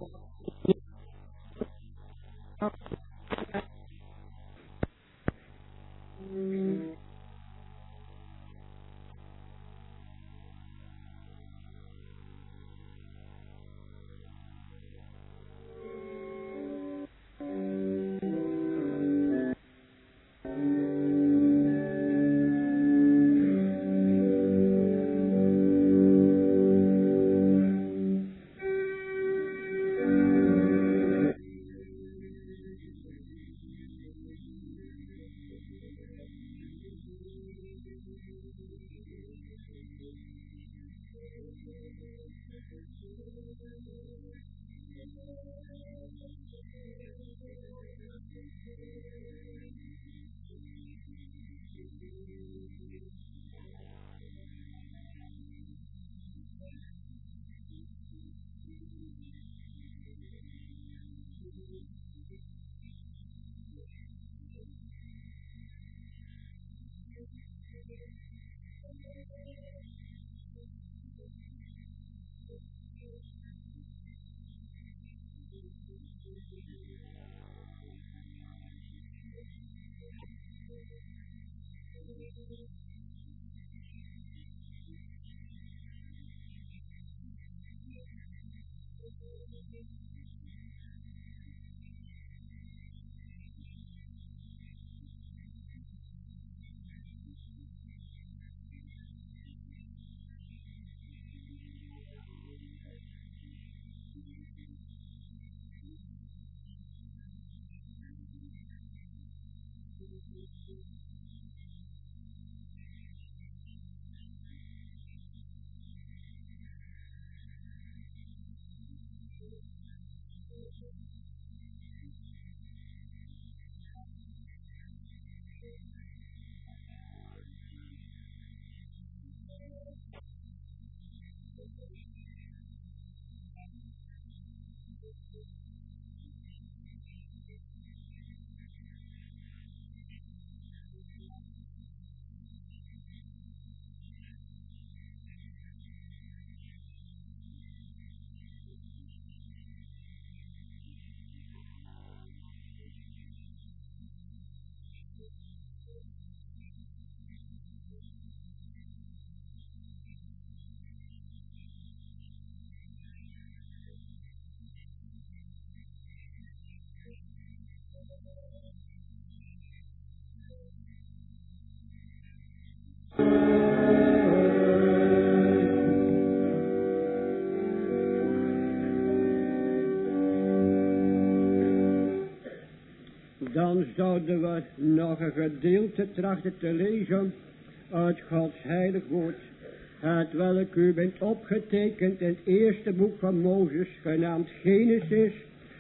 Dan zouden we nog een gedeelte trachten te lezen uit Gods heilig woord, het welk u bent opgetekend in het eerste boek van Mozes, genaamd Genesis,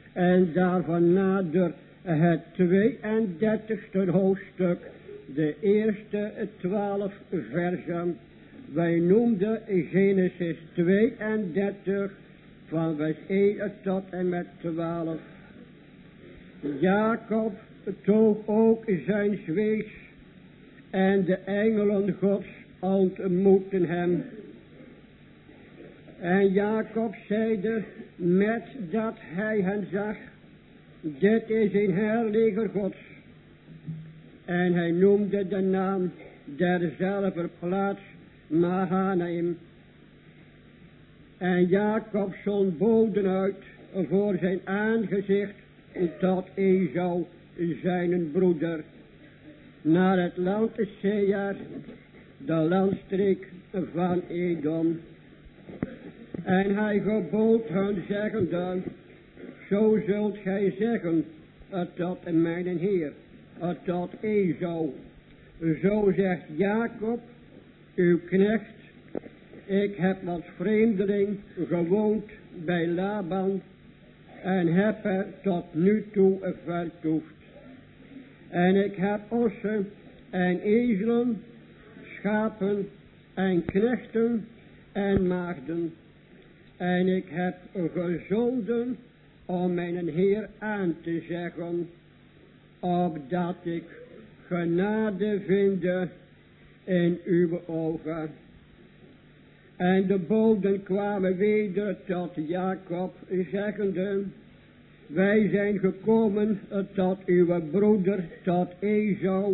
en daarvan nader het 32e hoofdstuk, de eerste 12 versen. Wij noemden Genesis 32 van vers 1 tot en met 12. Jacob toog ook zijn wees en de engelen Gods ontmoetten hem. En Jacob zeide met dat hij hen zag, dit is een herleger Gods. En hij noemde de naam derzelfde plaats Mahanaim. En Jacob zond boden uit voor zijn aangezicht tot Esau, zijn broeder, naar het land Seir, de landstreek van Edom. En hij gebood hun zeggende, zo zult gij zeggen tot mijn Heer, tot Esau. Zo zegt Jacob, uw knecht, ik heb als vreemdeling gewoond bij Laban en heb er tot nu toe vertoefd. En ik heb ossen en ezelen, schapen en knechten en maagden. En ik heb gezonden om mijn Heer aan te zeggen, opdat ik genade vinde in uw ogen. En de boden kwamen weder tot Jacob, zeggende, wij zijn gekomen tot uw broeder, tot Esau.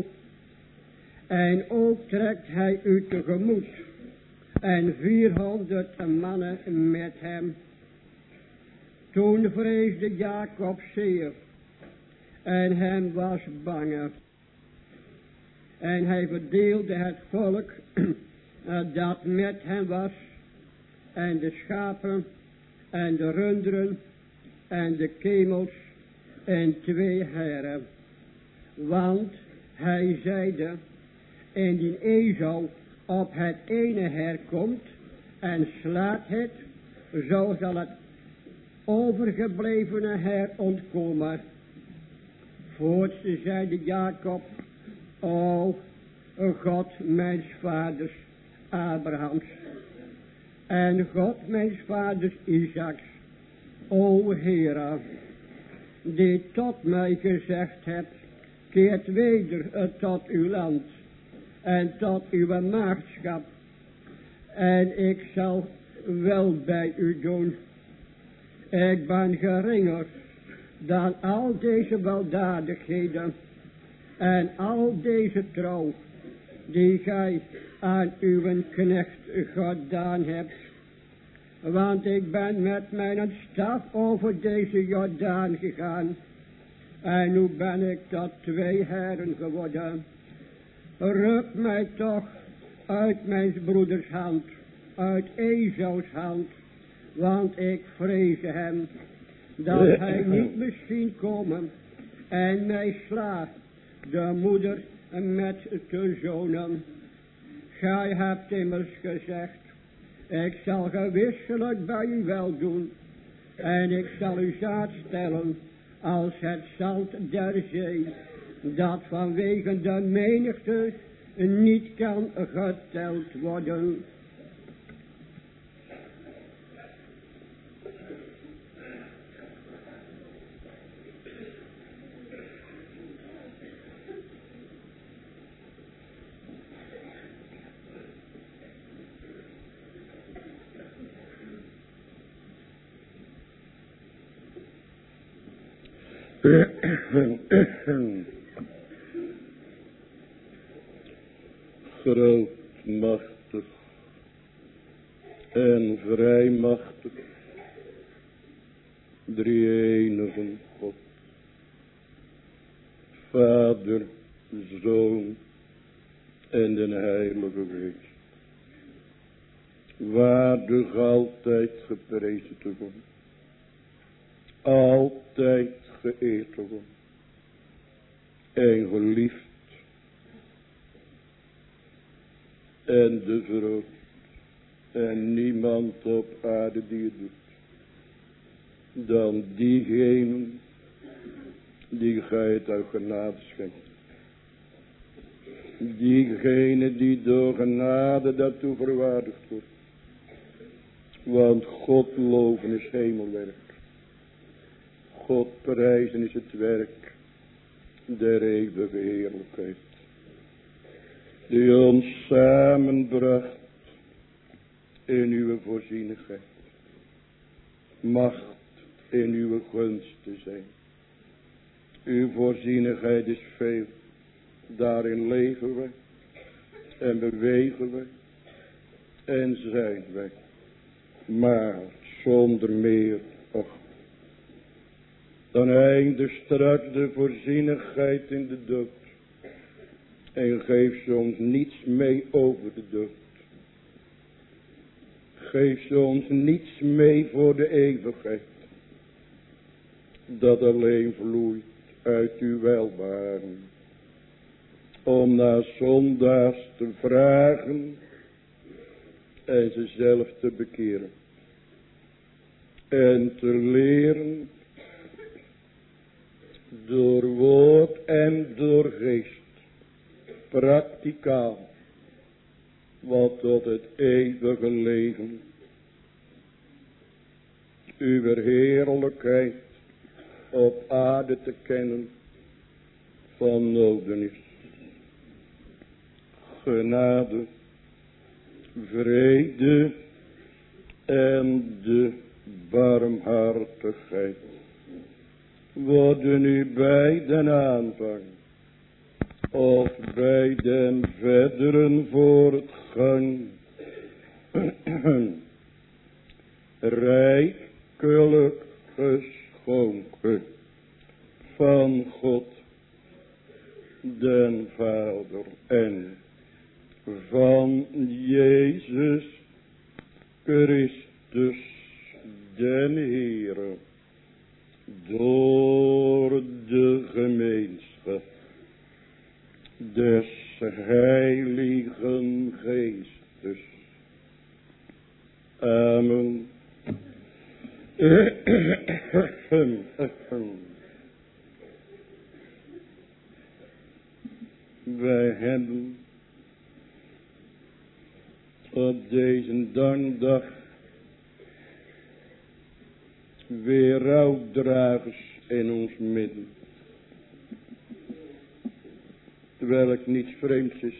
En ook trekt hij u tegemoet. En 400 mannen met hem. Toen vreesde Jacob zeer. En hem was bange. En hij verdeelde het volk dat met hem was. En de schapen en de runderen en de kemels en 2 heren. Want hij zeide, indien Esau op het ene her komt en slaat het, zo zal het overgeblevene her ontkomen. Voorts zeide Jacob, o God mijns vaders Abrahams en God mijns vaders Isaaks, o Heere, die tot mij gezegd hebt, keert weder tot uw land en tot uw maagdschap, en ik zal wel bij u doen. Ik ben geringer dan al deze weldadigheden en al deze trouw die gij aan uw knecht gedaan hebt. Want ik ben met mijn staf over deze Jordaan gegaan. En nu ben ik tot 2 heren geworden. Ruk mij toch uit mijn broeders hand, uit Esau's hand. Want ik vrees hem, dat hij niet misschien komen en mij slaat, de moeder met de zonen. Gij hebt immers gezegd, ik zal gewisselijk bij u wel doen, en ik zal u zaad stellen als het zand der zee, dat vanwege de menigte niet kan geteld worden. Groot, machtig en vrijmachtig, drie-enige God, Vader, Zoon en de Heilige Geest, waardig altijd geprezen te worden, altijd geëerd te worden en geliefd en de verhoogd en niemand op aarde die het doet dan diegene die gij het uit genade schenkt, diegene die door genade daartoe verwaardigd wordt, want God loven is hemelwerk, God prijzen is het werk der eeuwige heerlijkheid, die ons samenbracht in uw voorzienigheid, macht in uw gunst te zijn. Uw voorzienigheid is veel, daarin leven wij en bewegen wij en zijn wij, maar zonder meer, och, dan eindigt straks de voorzienigheid in de dood en geeft ze ons niets mee over de dood. Geeft ze ons niets mee voor de eeuwigheid, dat alleen vloeit uit uw welbaren, om naar zondaars te vragen en ze zelf te bekeren en te leren door woord en door geest, prakticaal, wat tot het eeuwige leven, uw heerlijkheid op aarde te kennen van noden is. Genade, vrede en de barmhartigheid worden u bij den aanvang of bij den verderen voortgang rijkelijk geschonken van God den Vader en van Jezus Christus den Heere door de gemeenschap des Heiligen Geestes. Amen. Wij hebben op deze dankdag weer rouwdragers in ons midden. Terwijl ik niets vreemds is.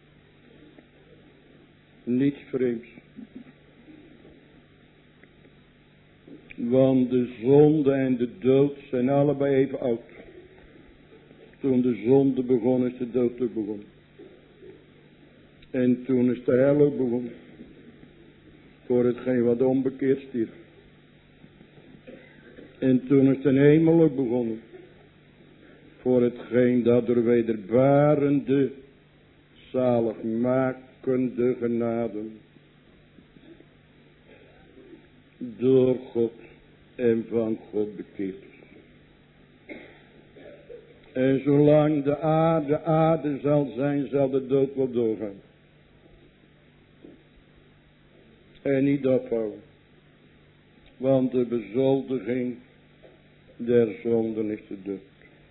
Niets vreemds. Want de zonde en de dood zijn allebei even oud. Toen de zonde begon is de dood ook begonnen. En toen is de hel ook begonnen. Voor hetgeen wat onbekeerd stierf. En toen is de hemel ook begonnen. Voor hetgeen dat er wederbarende, zaligmakende genade door God en van God bekeerd is. En zolang de aarde zal zijn, zal de dood wel doorgaan. En niet ophouden. Want de bezoldiging der zonden is de dood.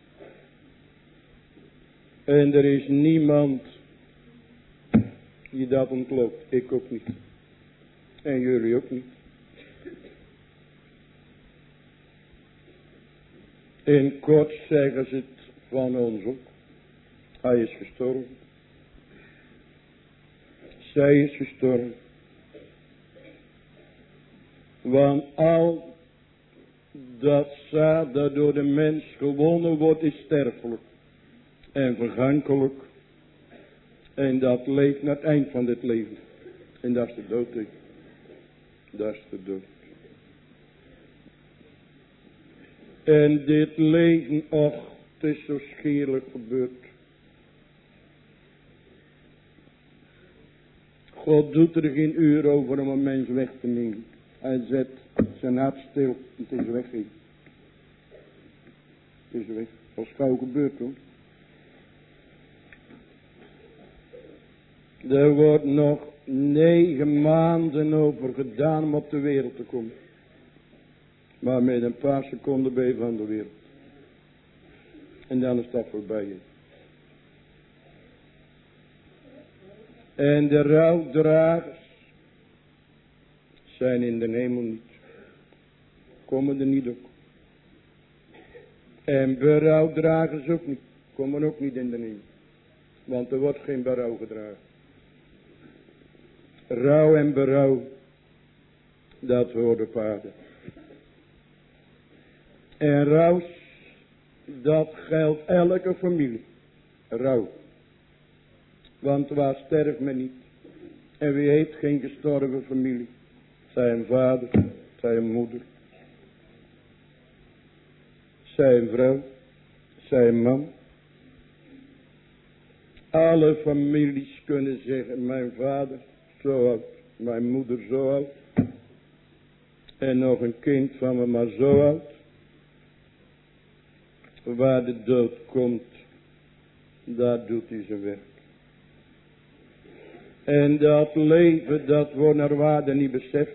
En er is niemand die dat ontloopt. Ik ook niet. En jullie ook niet. In kort zeggen ze het van ons ook. Hij is gestorven. Zij is gestorven. Want al dat zaad dat door de mens gewonnen wordt is sterfelijk. En vergankelijk. En dat leeft naar het eind van dit leven. En dat is de dood. Dat is de dood. En dit leven, och, het is zo schierlijk gebeurd. God doet er geen uur over om een mens weg te nemen. Hij zet zijn hart stil. Het is weg. Het is weg. Dat is gauw gebeurd hoor. Er wordt nog 9 maanden over gedaan om op de wereld te komen. Maar met een paar seconden ben je van de wereld. En dan is dat voorbij. En de rouwdragers zijn in de hemel niet. Komen er niet op. En berouwdragers ook niet. Komen ook niet in de hemel. Want er wordt geen berouw gedragen. Rouw en berouw. Dat hoort de Vader. En rouw, dat geldt elke familie. Rouw. Want waar sterft men niet? En wie heeft geen gestorven familie? Zij een vader, zij een moeder. Zij een vrouw, zij een man. Alle families kunnen zeggen, mijn vader zo oud, mijn moeder zo oud. En nog een kind van me maar zo oud. Waar de dood komt, daar doet hij zijn werk. En dat leven, dat wordt naar waarde niet beseft.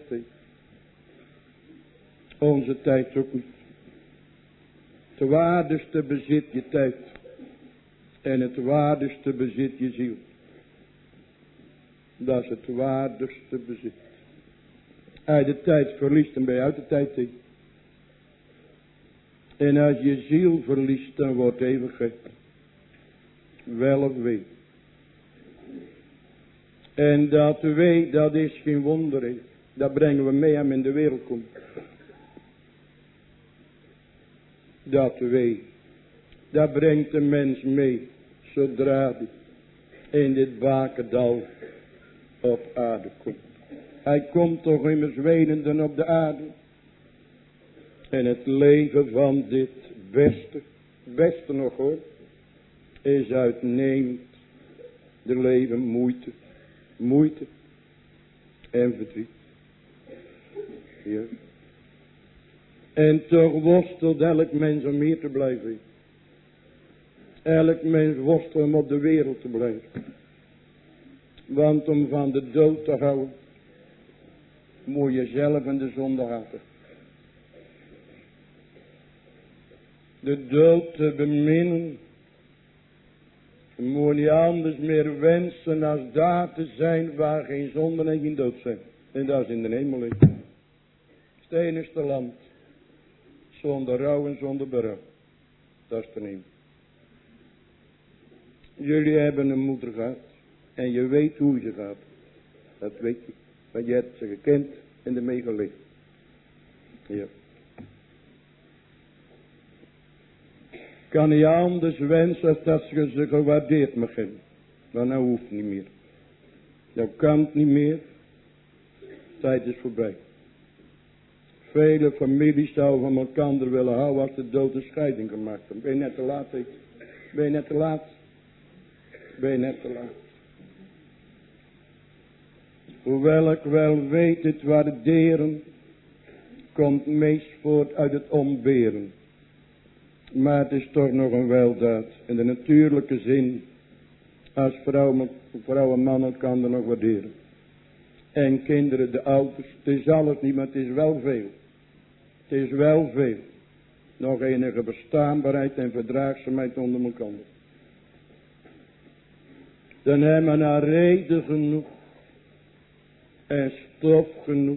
Onze tijd ook niet. Het waardigste bezit je tijd. En het waardigste bezit je ziel. Dat is het waardigste bezit. Als je de tijd verliest, dan ben je uit de tijd in. En als je ziel verliest, dan wordt eeuwigheid. Wel of wee. En dat wee, dat is geen wonder. Dat brengen we mee hem in de wereld komt. Dat weet. Dat brengt de mens mee. Zodra hij in dit bakendal op aarde komt. Hij komt toch immers wenenden op de aarde. En het leven van dit beste nog hoor, is uitnemend. De leven moeite en verdriet. Ja. En toch worstelt elk mens om hier te blijven. Elk mens worstelt om op de wereld te blijven. Want om van de dood te houden, moet je zelf in de zonde haten. De dood te beminnen, moet je anders meer wensen als daar te zijn waar geen zonde en geen dood zijn. En dat is in de hemel. Het is het enigste land. Zonder rouw en zonder berouw. Dat is de hemel. Jullie hebben een moeder gehad. En je weet hoe ze gaat. Dat weet je. Want je hebt ze gekend en ermee geleefd. Ja. Kan niet anders wensen als dat ze gewaardeerd mag hebben. Maar nou hoeft niet meer. Dat kan het niet meer. Tijd is voorbij. Vele families zouden van elkaar willen houden als de dood een scheiding gemaakt heeft. Ben je net te laat? Ben je net te laat? Ben je net te laat? Hoewel ik wel weet het waarderen, komt meest voort uit het ontberen. Maar het is toch nog een weldaad. In de natuurlijke zin, als vrouw en man elkaar nog waarderen. En kinderen, de ouders, het is alles niet, maar het is wel veel. Het is wel veel. Nog enige bestaanbaarheid en verdraagzaamheid onder elkaar. Dan hebben we naar reden genoeg. En stof genoeg.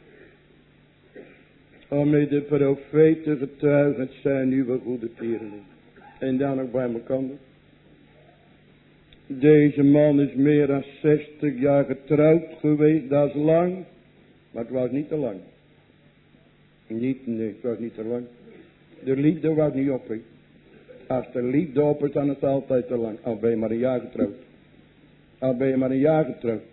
Om met de profeten getuigen, het zijn uw goede tierenlingen. En dan nog bij elkaar. Deze man is meer dan 60 jaar getrouwd geweest, dat is lang. Maar het was niet te lang. Nee, het was niet te lang. De liefde was niet op. He. Als de liefde op is, dan is het altijd te lang. Al ben je maar een jaar getrouwd. Al ben je maar een jaar getrouwd.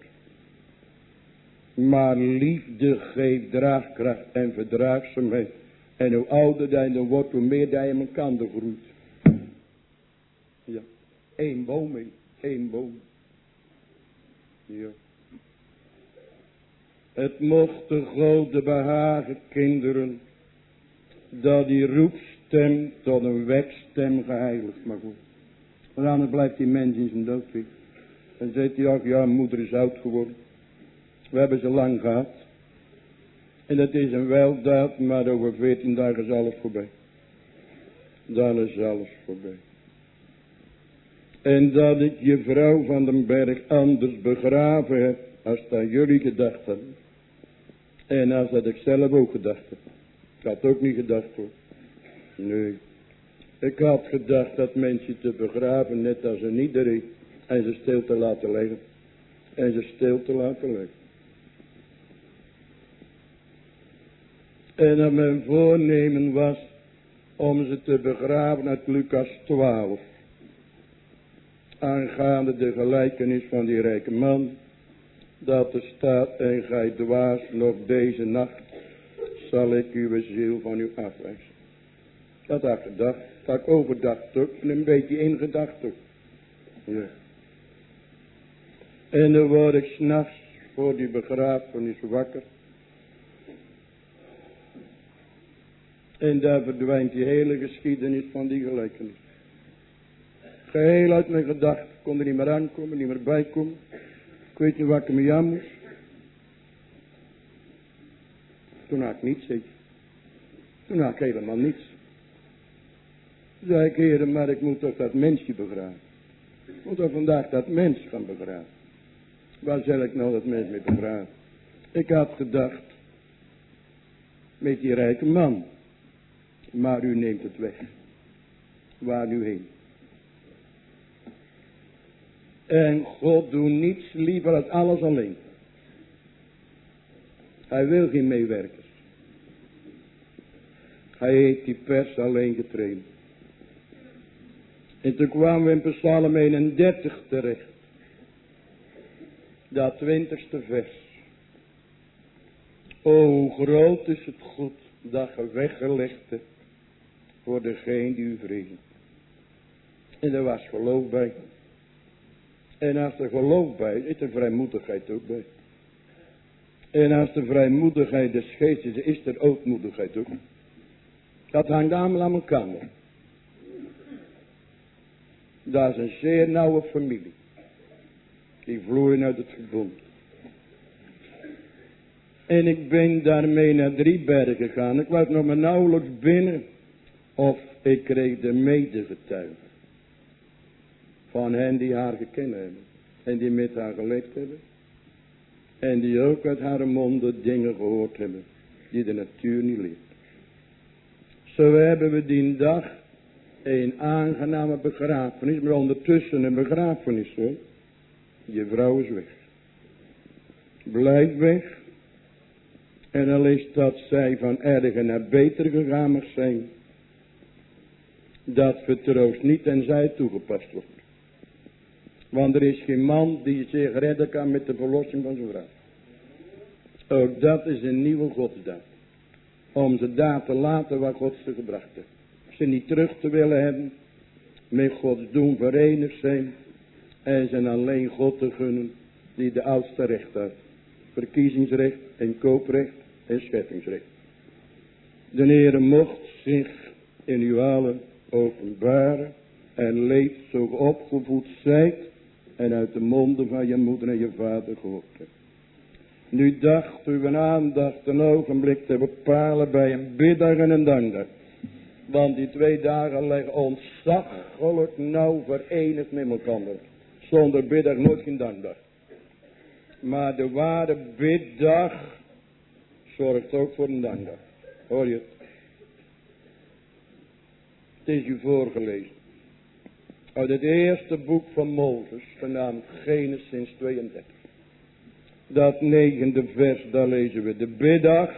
Maar liefde geeft draagkracht en verdraagzaamheid. En hoe ouder je wordt, hoe meer je in elkaar groeit. Ja, één boom, he. Eén boom. Ja. Het mocht de Gode behagen, kinderen, dat die roepstem tot een wekstem geheiligd mag worden. Want anders blijft die mens in zijn dood liggen. Dan zegt hij ook, ja, moeder is oud geworden. We hebben ze lang gehad. En dat is een weldaad, maar over 14 dagen is alles voorbij. Dan is alles voorbij. En dat ik je vrouw van den berg anders begraven heb, als dat jullie gedacht hebben. En als dat ik zelf ook gedacht heb. Ik had ook niet gedacht hoor. Nee. Ik had gedacht dat mensen te begraven, net als een iedereen. En ze stil te laten liggen. En ze stil te laten liggen. En dat mijn voornemen was om ze te begraven uit Lucas 12. Aangaande de gelijkenis van die rijke man. Dat er staat, en gij dwaas, nog deze nacht zal ik uw ziel van u afwijzen. Dat had ik gedacht. Dat had ik overdacht ook. En een beetje ingedacht ook. Ja. En dan word ik 's nachts voor die begrafenis wakker. En daar verdwijnt die hele geschiedenis van die gelijkenis. Geheel uit mijn gedachten. Ik kon er niet meer aankomen, niet meer bijkomen. Ik weet niet waar ik me aan moest. Toen had ik niets, zeg. Toen had ik helemaal niets. Toen zei ik, heren, maar ik moet toch dat mensje begraven. Ik moet toch vandaag dat mens gaan begraven. Waar zal ik nou dat mens mee begraven? Ik had gedacht, met die rijke man. Maar u neemt het weg. Waar nu heen? En God doet niets liever dan alles alleen. Hij wil geen meewerkers. Hij heeft die pers alleen getraind. En toen kwamen we in Psalm 31 terecht. Dat 20ste vers. O, hoe groot is het goed dat je weggelegd hebt voor degene die u vrezen. En er was geloof bij. En als er geloof bij is, is er vrijmoedigheid ook bij. En als de vrijmoedigheid des geestes is, is er ootmoedigheid ook. Dat hangt allemaal aan elkaar. Dat is een zeer nauwe familie. Die vloeien uit het verbond. En ik ben daarmee naar 3 bergen gegaan. Ik was nog maar nauwelijks binnen. Of ik kreeg de medegetuigen. Van hen die haar gekend hebben. En die met haar geleefd hebben. En die ook uit haar monden dingen gehoord hebben. Die de natuur niet leert. Zo hebben we die dag een aangename begrafenis. Maar ondertussen een begrafenis hoor. Je vrouw is weg. Blijft weg. En al is dat zij van erger naar beter gegaan mag zijn. Dat vertroost niet en zij toegepast wordt. Want er is geen man die zich redden kan met de verlossing van zijn vrouw. Ook dat is een nieuwe godsdaad. Om ze daar te laten waar God ze gebracht heeft. Ze niet terug te willen hebben. Met Gods doen verenigd zijn. En ze alleen God te gunnen die de oudste recht had. Verkiezingsrecht en kooprecht en scheppingsrecht. De Heere mocht zich in uw allen openbaren. En leeft zo opgevoed zijt. En uit de monden van je moeder en je vader gehoord hebt. Nu dacht uw aandacht een ogenblik te bepalen bij een biddag en een dankdag. Want die 2 dagen liggen ontzaglijk nauw verenigd met elkaar. Zonder biddag nooit geen dankdag. Maar de ware biddag zorgt ook voor een dankdag. Hoor je het? Het is u voorgelezen. Uit het eerste boek van Mozes, genaamd Genesis 32. Dat 9e vers, daar lezen we de biddag.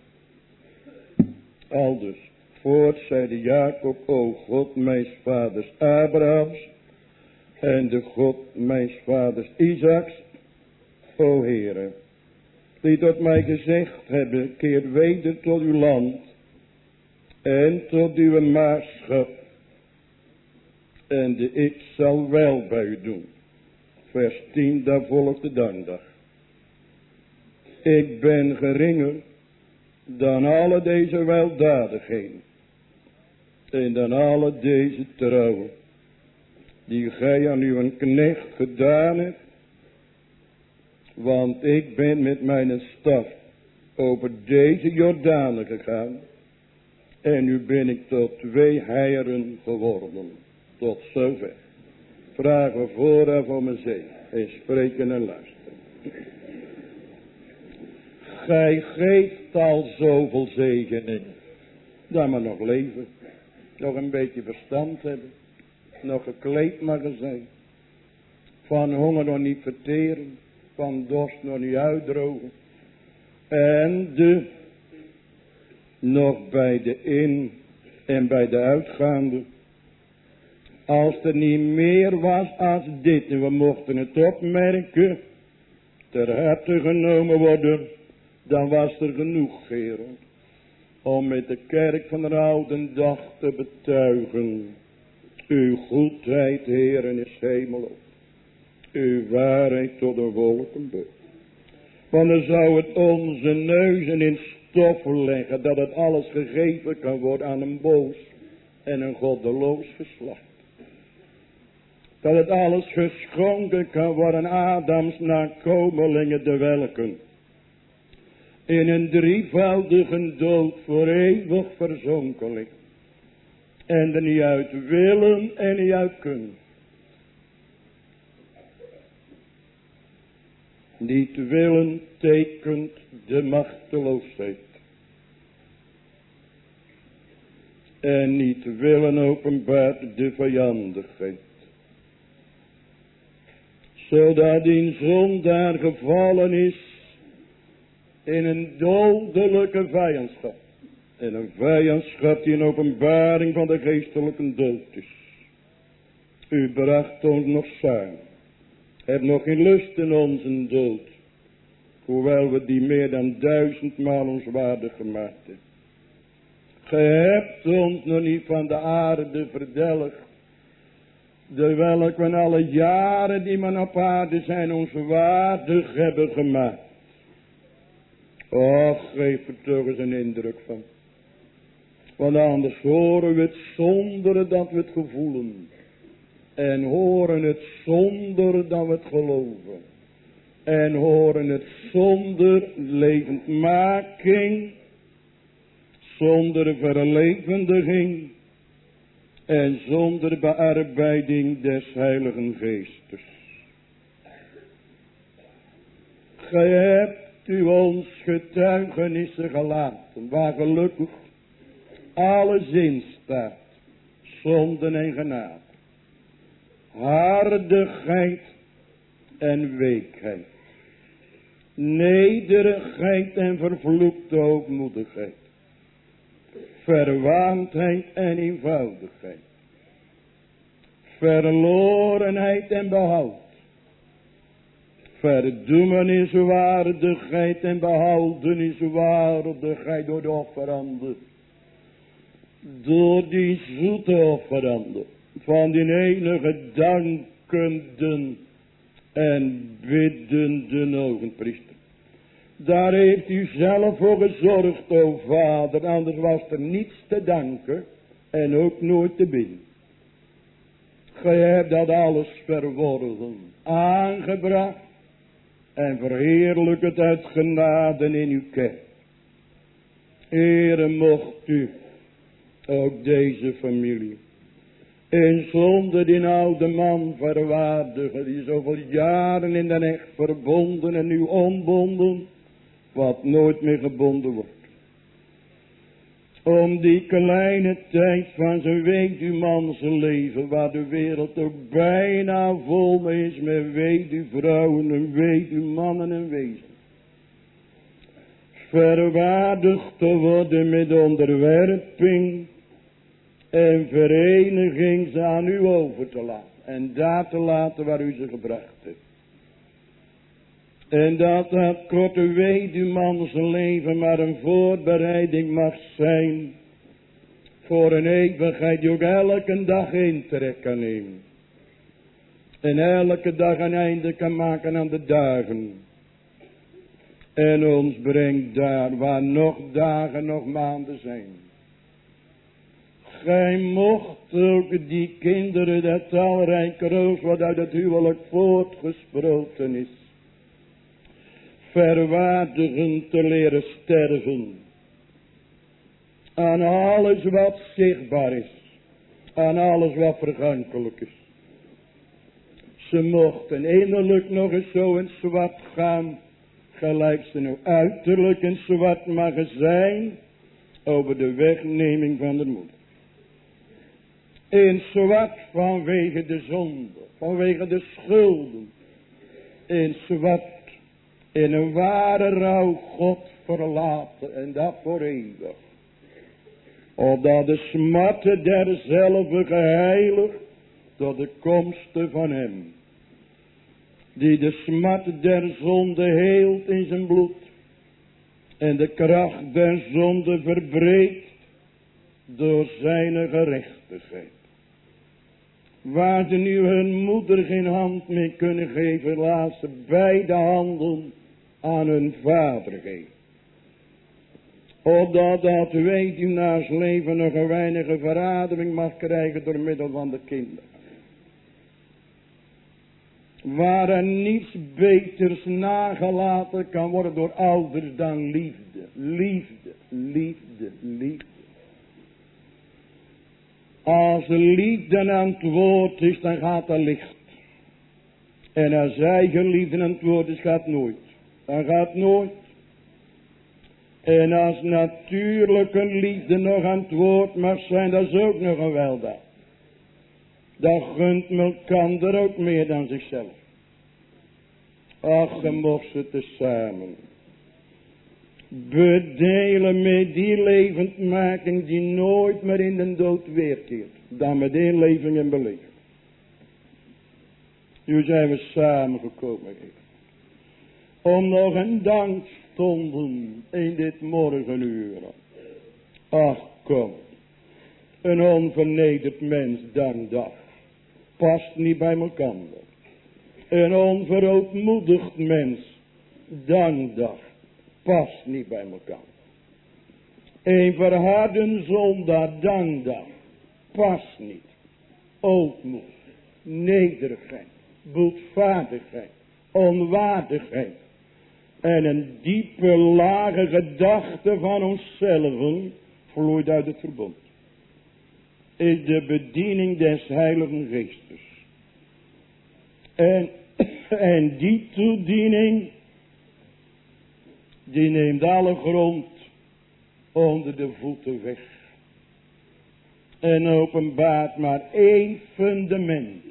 Aldus, voort zeide Jacob, o God mijns vaders Abrahams, en de God mijns vaders Isaaks, o Heere, die tot mij gezegd hebben, keer weder tot uw land, en tot uw maatschap, en ik zal wel bij u doen. Vers 10, daar volgt de dankdag. Ik ben geringer dan alle deze weldadigheden. En dan alle deze trouwen. Die gij aan uw knecht gedaan hebt. Want ik ben met mijn staf over deze Jordanen gegaan. En nu ben ik tot 2 heieren geworden. Tot zover. Vragen vooraf om een zegen. En spreken en luisteren. Gij geeft al zoveel zegening. Dat maar nog leven. Nog een beetje verstand hebben. Nog gekleed mag zijn. Van honger nog niet verteren. Van dorst nog niet uitdrogen. En nog bij de in en bij de uitgaande. Als er niet meer was als dit. En we mochten het opmerken. Ter harte genomen worden. Dan was er genoeg, heren. Om met de kerk van de oude dag te betuigen. Uw goedheid, heren, is hemel. Uw waarheid tot de wolken beurt. Want dan zou het onze neuzen in stof leggen. Dat het alles gegeven kan worden aan een boos en een goddeloos geslacht. Dat het alles geschonken kan worden Adams nakomelingen de welken. In een drievoudige dood voor eeuwig verzonken ligt. En er niet uit willen en niet uit kunnen. Niet willen tekent de machteloosheid. En niet willen openbaart de vijandigheid. Zodat in zondaar gevallen is. in een dodelijke vijandschap. En een vijandschap die een openbaring van de geestelijke dood is. U bracht ons nog samen. Heb nog geen lust in onze dood. Hoewel we die meer dan 1000 maal ons waardig gemaakt hebben. Ge hebt ons nog niet van de aarde verdelgd. Terwijl we alle jaren die men op aarde zijn ons waardig hebben gemaakt. Och, geef er toch eens een indruk van. Want anders horen we het zonder dat we het gevoelen. En horen het zonder dat we het geloven. En horen het zonder levendmaking. Zonder verlevendiging. En zonder bearbeiding des Heiligen Geestes. Gij hebt u ons getuigenissen gelaten. Waar gelukkig alles in staat. Zonden en genade. Hardigheid en weekheid. Nederigheid en vervloekte hoogmoedigheid. Verwaandheid en eenvoudigheid. Verlorenheid en behoud. Verdoemeniswaardigheid en behoudeniswaardigheid door de offeranden. Door die zoete offeranden. Van die enige dankenden en biddende ogenpriester. Daar heeft u zelf voor gezorgd, o Vader. Anders was er niets te danken en ook nooit te bidden. Gij hebt dat alles verworven, aangebracht en verheerlijk het uit genade in uw kerk. Heere, mocht u ook deze familie in zonde die oude man verwaardigen, die zoveel jaren in de echt verbonden en nu onbonden, wat nooit meer gebonden wordt. Om die kleine tijd van zijn weduwmansleven, waar de wereld ook bijna vol is met weduwvrouwen en weduwmannen en wezen. Verwaardigd te worden met onderwerping en vereniging ze aan u over te laten. En daar te laten waar u ze gebracht hebt. En dat korte weduwmansleven maar een voorbereiding mag zijn. Voor een eeuwigheid die ook elke dag intrek kan nemen. En elke dag een einde kan maken aan de dagen. En ons brengt daar waar nog dagen, nog maanden zijn. Gij mocht ook die kinderen, dat talrijke roos wat uit het huwelijk voortgesproten is, verwaardigen te leren sterven. Aan alles wat zichtbaar is. Aan alles wat vergankelijk is. Ze mochten innerlijk nog eens zo in zwart gaan. Gelijk ze nu uiterlijk in zwart mag zijn. Over de wegneming van de moeder. In zwart vanwege de zonde. Vanwege de schulden. In zwart. In een ware rouw God verlaten. En dat voor eeuwig. Opdat de smarten derzelfde geheiligd. Tot de komsten van hem. Die de smart der zonde heelt in zijn bloed. En de kracht der zonde verbreekt. Door zijn gerechtigheid. Waar ze nu hun moeder geen hand meer kunnen geven. Laat ze beide handen aan hun vader geven. Opdat dat weduwnaars leven nog een weinige verademing mag krijgen door middel van de kinderen. Waar er niets beters nagelaten kan worden door ouders dan liefde. Liefde, liefde, liefde. Als liefde aan het woord is, dan gaat er licht. En als eigen liefde aan het woord is, gaat nooit. Dan gaat nooit. En als natuurlijke liefde nog aan het woord mag zijn, dat is ook nog een weldaad. Dat gunt elkander ook meer dan zichzelf. Ach, je mocht ze tezamen. bedelen met die levendmaking die nooit meer in de dood weerkeert. Dan met inleving en beleving. Nu zijn we samengekomen, Heer. Om nog een dankstonden in dit morgenuur. Ach, kom. Een onvernederd mens dankdag. Past niet bij elkaar. Een onverootmoedigd mens dankdag. Past niet bij elkaar. Een verharde zondaar dankdag. Past niet. Ootmoed. Nederigheid. Boetvaardigheid. Onwaardigheid. En een diepe lage gedachte van onszelf vloeit uit het verbond. Is de bediening des Heiligen Geestes. En die toediening, die neemt alle grond onder de voeten weg. En openbaart maar één fundament.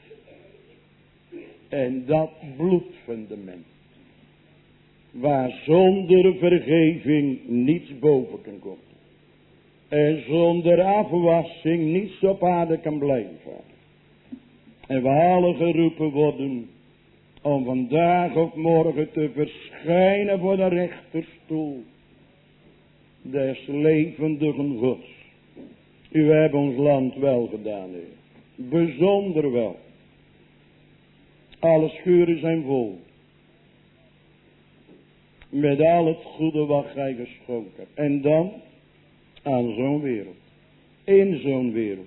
En dat bloedfundament. Waar zonder vergeving niets boven kan komen. En zonder afwassing niets op aarde kan blijven. En we allen geroepen worden om vandaag of morgen te verschijnen voor de rechterstoel des levendigen Gods. U hebt ons land wel gedaan, Heer. Bijzonder wel. Alle schuren zijn vol. Met al het goede wat gij geschonken hebt. En dan aan zo'n wereld. In zo'n wereld.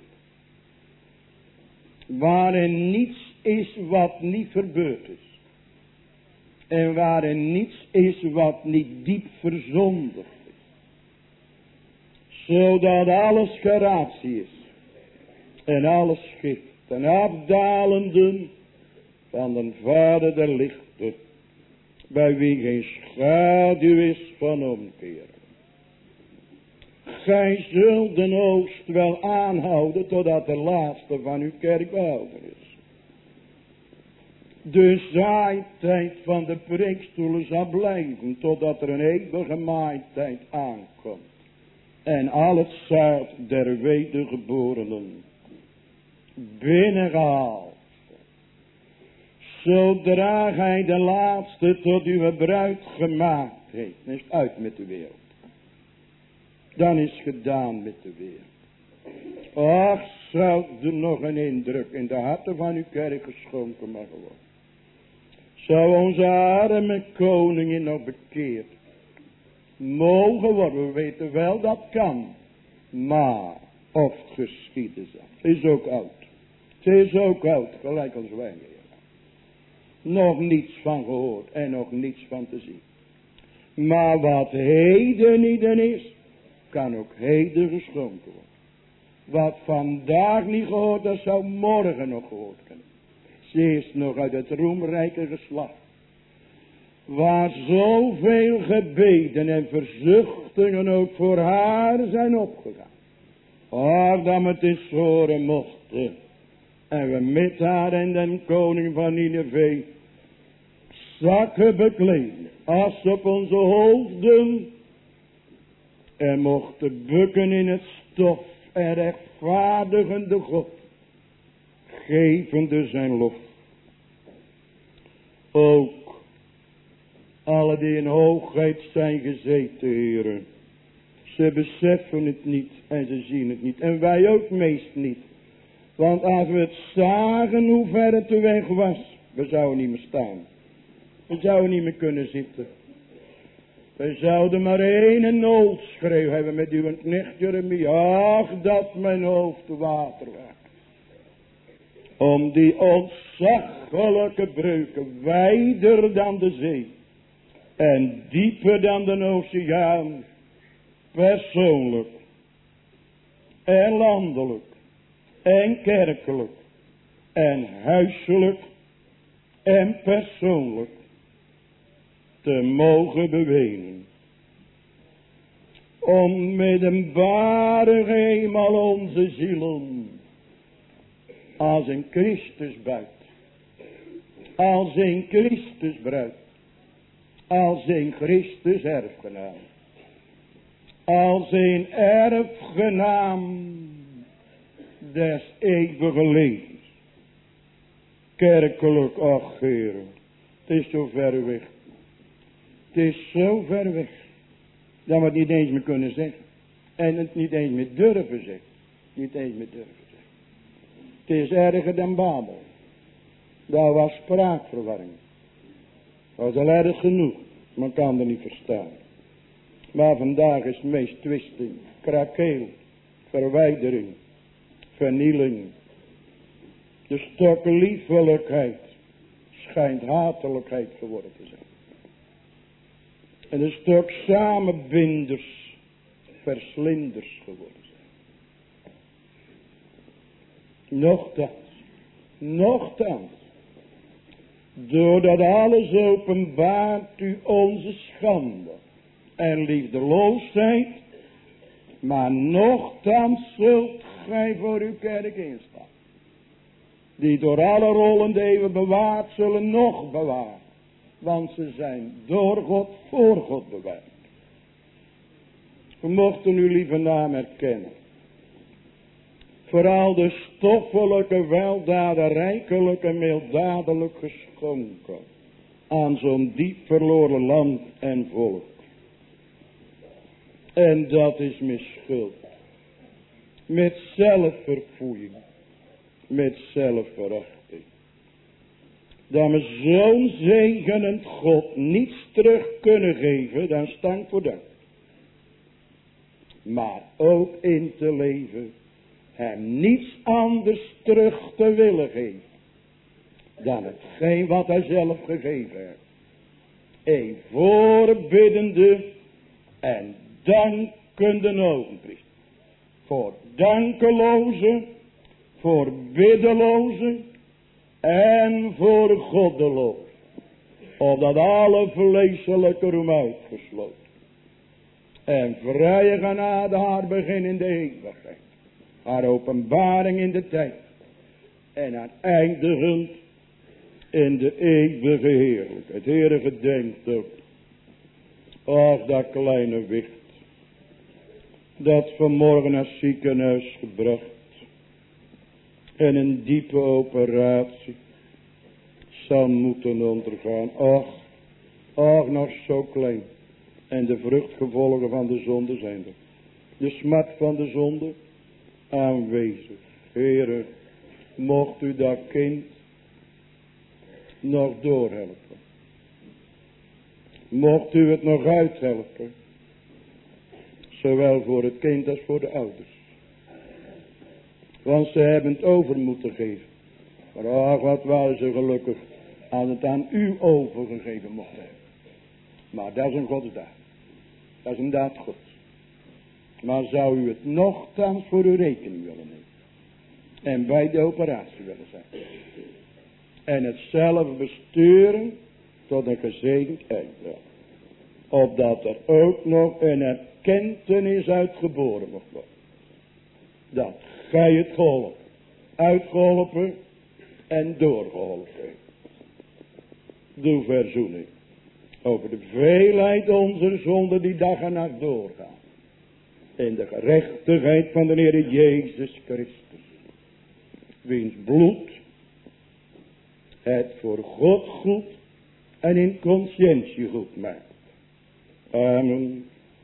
Waarin niets is wat niet verbeurd is. En waarin niets is wat niet diep verzondigd is. Zodat alles gratie is. En alles schikt. En afdalenden van de Vader der lichten. Bij wie geen schaduw is van omkeren. Gij zult de oost wel aanhouden totdat de laatste van uw kerk behouden is. De zaaitijd van de preekstoelen zal blijven totdat er een eeuwige maaitijd aankomt. En al het zaad der wedergeborenen binnengehaald. Zodra gij de laatste tot uw bruid gemaakt heeft, dan is het uit met de wereld. Dan is gedaan met de wereld. Ach, zou er nog een indruk in de harten van uw kerk geschonken mogen worden. Zou onze arme koningin nog bekeerd mogen worden. We weten wel dat kan. Maar of het geschieden zal. Is ook oud. Het is ook oud, gelijk als wij. Nog niets van gehoord en nog niets van te zien. Maar wat heden niet is, kan ook heden geschonken worden. Wat vandaag niet gehoord, dat zou morgen nog gehoord kunnen. Ze is nog uit het roemrijke geslacht. Waar zoveel gebeden en verzuchtingen ook voor haar zijn opgegaan. Ach, dat we het eens horen mochten. En we met haar en den koning van Nineve zakken bekleden. As op onze hoofden. En mochten bukken in het stof. En rechtvaardigende God. Gevende zijn lof. Ook alle die in hoogheid zijn gezeten, heren. Ze beseffen het niet en ze zien het niet. En wij ook meest niet. Want als we het zagen hoe ver het de weg was, we zouden niet meer staan. We zouden niet meer kunnen zitten. We zouden maar één noodschreeuw hebben met uw knecht Jeremia. Ach, dat mijn hoofd water was. Om die ontzaglijke breuken, wijder dan de zee. En dieper dan de oceaan. Persoonlijk. En landelijk. En kerkelijk. En huiselijk. En persoonlijk. Te mogen bewenen. Om met een barige eenmaal onze zielen. Als een Christusbuit. Als een Christusbruid. Als een Christus erfgenaam. als een erfgenaam des eeuwige levens. Kerkelijk, ach Heere, het is zo ver weg. Het is zo ver weg, dat we het niet eens meer kunnen zeggen. En het niet eens meer durven zeggen. Niet eens meer durven zeggen. Het is erger dan Babel. Daar was spraakverwarring. Dat was al erg genoeg. Men kan er niet verstaan. Maar vandaag is het meest twisting, krakeel, verwijdering, vernieling. De stuk liefelijkheid schijnt hatelijkheid geworden te zijn. En een stuk samenbinders, verslinders geworden zijn. Nochtans, doordat alles openbaart u onze schande en liefdeloosheid, maar nochtans zult gij voor uw kerk instaan. Die door alle rollende eeuwen bewaard zullen nog bewaard. Want ze zijn door God, voor God bewaard. We mochten uw lieve naam herkennen. Vooral de stoffelijke weldaden, rijkelijk en mildadelijk geschonken. Aan zo'n diep verloren land en volk. En dat is misschuld. Met zelfverfoeiing. Met zelfverachting. Dat we zo'n zegenend God niets terug kunnen geven dan stank voor dank. Maar ook in te leven hem niets anders terug te willen geven dan hetgeen wat hij zelf gegeven heeft. Een voorbiddende en dankende ogenblik. Voor dankelozen, voor biddelozen en voor goddelozen. Opdat alle vleeselijke roem uitgesloten. En vrije genade haar begin in de eeuwigheid. Haar openbaring in de tijd. En haar eindigend in de eeuwige heerlijkheid. Heere, gedenkt ook. Och, dat kleine wicht. Dat vanmorgen naar het ziekenhuis gebracht. En een diepe operatie zal moeten ondergaan. Och, nog zo klein. En de vruchtgevolgen van de zonde zijn er. De smart van de zonde aanwezig. Heere, mocht u dat kind nog doorhelpen. Mocht u het nog uithelpen. Zowel voor het kind als voor de ouders. Want ze hebben het over moeten geven. Maar ach, wat waren ze gelukkig als het aan u overgegeven mocht hebben. Maar dat is een godsdaad. Dat is een daad Gods. Maar zou u het nochtans voor uw rekening willen nemen. En bij de operatie willen zijn. En het zelf besturen tot een gezegend einde. Opdat er ook nog een erkentenis uitgeboren mocht worden. Dat gij het geholpen, uitgeholpen en doorgeholpen heeft. Doe verzoening over de veelheid onze zonden die dag en nacht doorgaan. In de gerechtigheid van de Heer Jezus Christus. Wiens bloed het voor God goed en in conscientie goed maakt. Amen.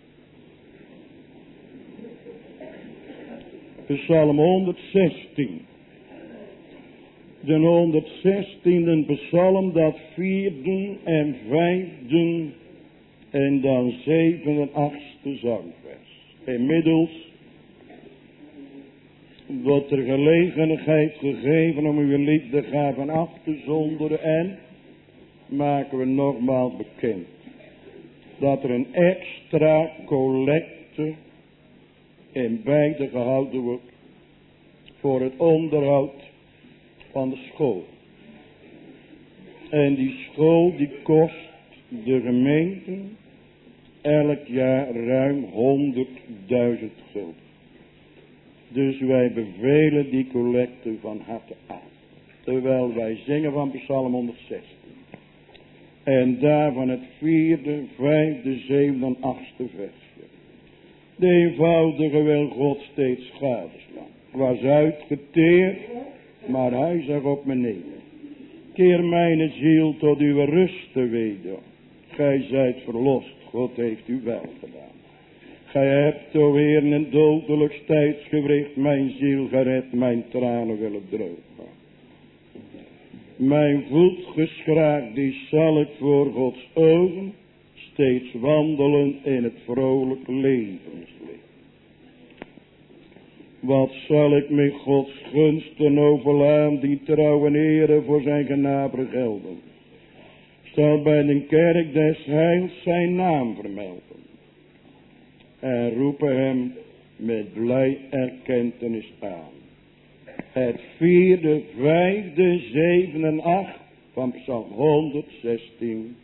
Psalm 116. De 116e psalm, dat 4e en 5e en dan 7e en 8e zangvers. Inmiddels wordt er gelegenheid gegeven om uw liefdegaven af te zonderen en maken we nogmaals bekend dat er een extra collecte in beide gehouden wordt voor het onderhoud van de school. En die school die kost de gemeente elk jaar ruim 100.000 gulden. Dus wij bevelen die collecte van harte aan. Terwijl wij zingen van Psalm 116. En daarvan het 4e, 5e, 7e en 8e versje. De eenvoudige wil God steeds gadeslaan. Ik was uitgeteerd, maar hij zag op me neer. Keer mijn ziel tot uw rust weder. Gij zijt verlost, God heeft u wel gedaan. Gij hebt, o Heer, een dodelijk tijdsgewricht mijn ziel gered, mijn tranen willen drogen. Mijn voetgeschraak, die zal ik voor Gods ogen steeds wandelen in het vrolijk levenslicht. Wat zal ik met Gods gunsten overlaan, die trouw en ere voor zijn genade gelden. Zal bij de kerk des heils zijn naam vermelden. En roepen hem met blij erkentenis aan. Het 4e, 5e, 7 en 8 van Psalm 116.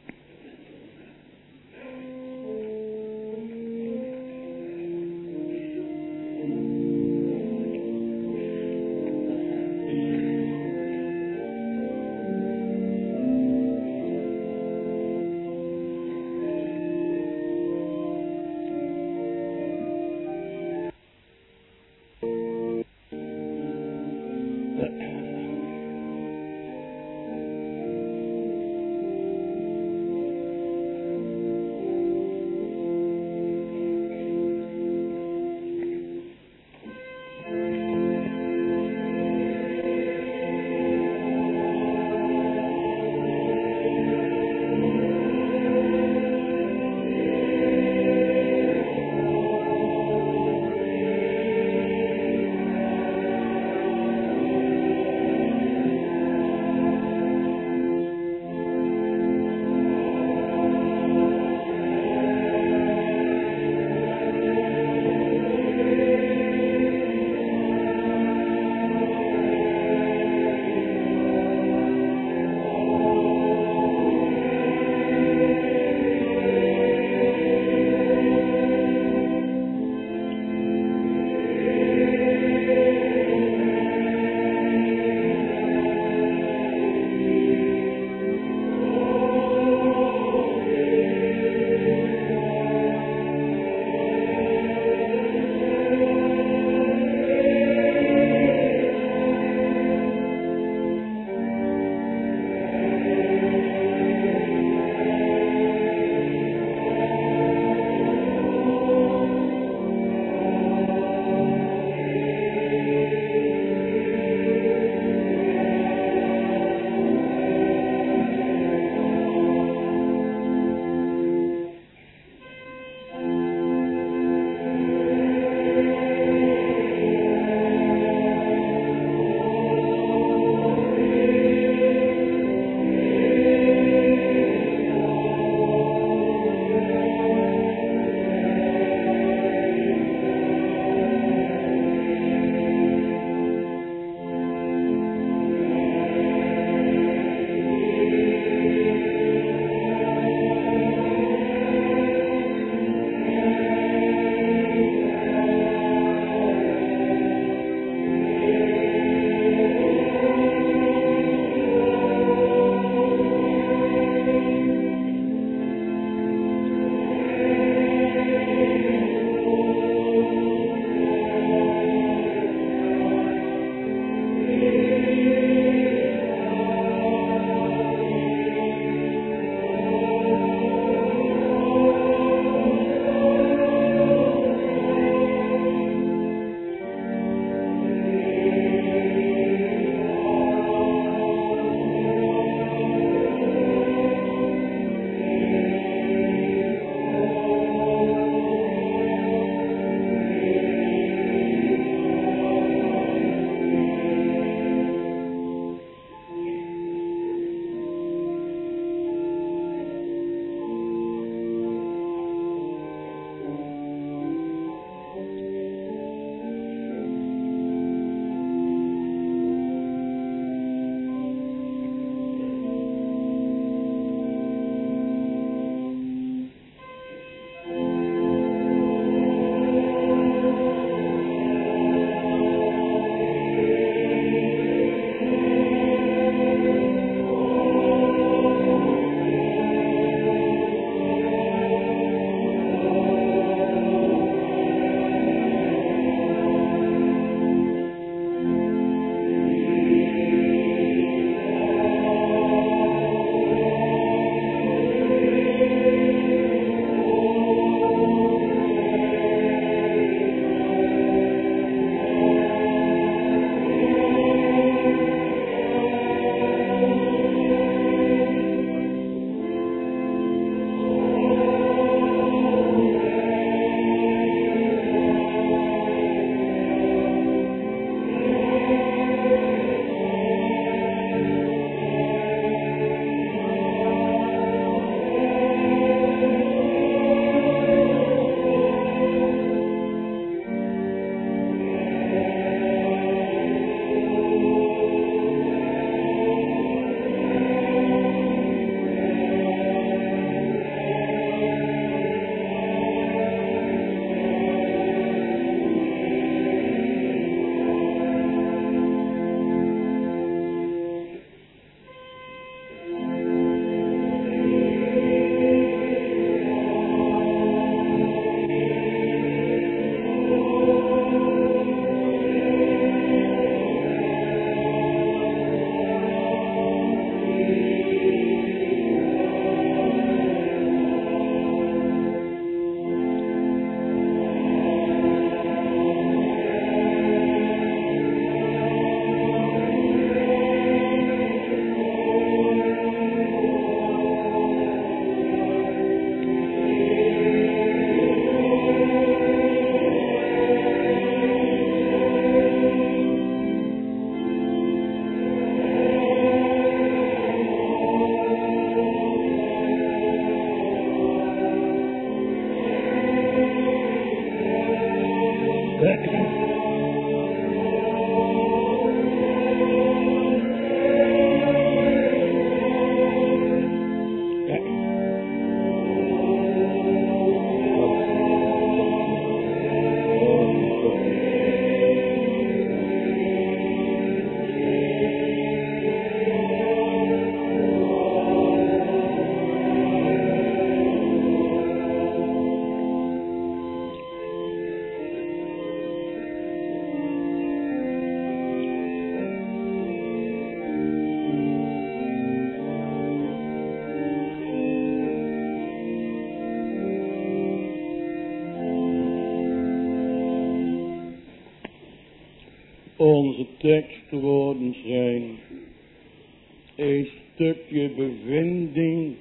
Onze tekstwoorden zijn een stukje bevinding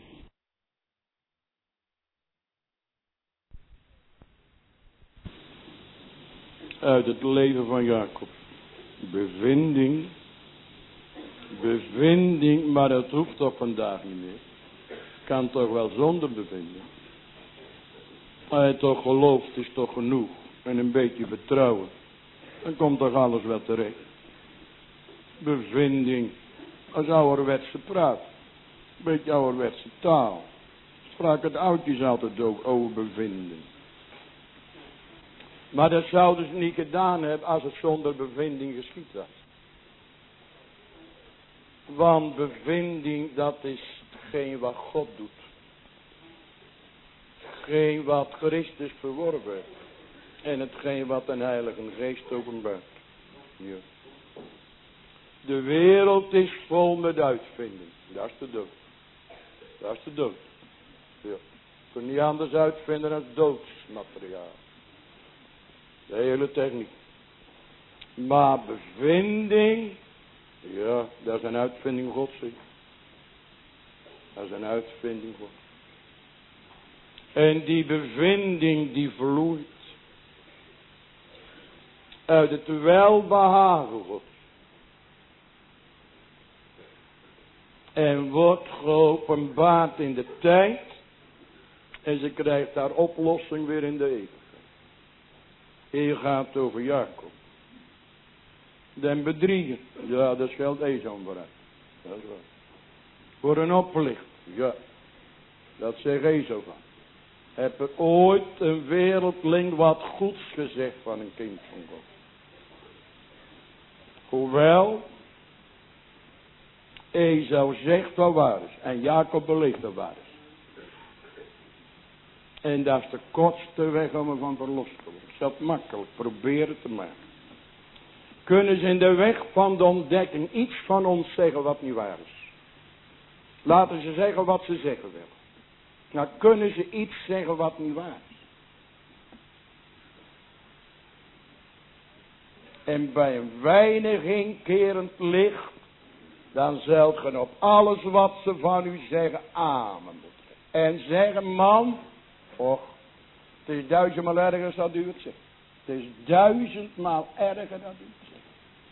uit het leven van Jacob. Bevinding, maar dat hoeft toch vandaag niet meer. Kan toch wel zonder bevinding. Als je toch gelooft is toch genoeg. En een beetje vertrouwen. Dan komt toch alles wel terecht. Bevinding als ouderwetse praat. Een beetje ouderwetse taal. Spraken de oudjes altijd ook over bevinding. Maar dat zouden ze niet gedaan hebben als het zonder bevinding geschied was. Want bevinding, dat is hetgeen wat God doet. Hetgeen wat Christus verworven heeft. En hetgeen wat een Heilige Geest openbaart. Ja. De wereld is vol met uitvinding. Dat is de dood. Dat is de dood. Ja. Kun je niet anders uitvinden dan doodsmateriaal. De hele techniek. Maar bevinding, ja, dat is een uitvinding Gods. Dat is een uitvinding Gods. En die bevinding die vloeit uit het welbehagen Gods. En wordt geopenbaard in de tijd. En ze krijgt daar oplossing weer in de eeuwigheid. Hier gaat het over Jacob. Den bedriegen. Ja, dat geldt Esau vooruit. Dat is waar. Voor een oplicht. Ja. Dat zegt Esau van. Heb er ooit een wereldling wat goeds gezegd van een kind van God. Hoewel Esau zegt wat waar is. En Jacob beleeft wat waar is. En dat is de kortste weg om ervan verlost te worden. Is dat makkelijk? Probeer het te maken. Kunnen ze in de weg van de ontdekking iets van ons zeggen wat niet waar is? Laten ze zeggen wat ze zeggen willen. Nou kunnen ze iets zeggen wat niet waar is. En bij een weinig inkerend licht, dan zult ge op alles wat ze van u zeggen amen. En zeggen, man, och, het is 1000-maal erger dan u het zegt. Het is 1000-maal erger dan u het zegt.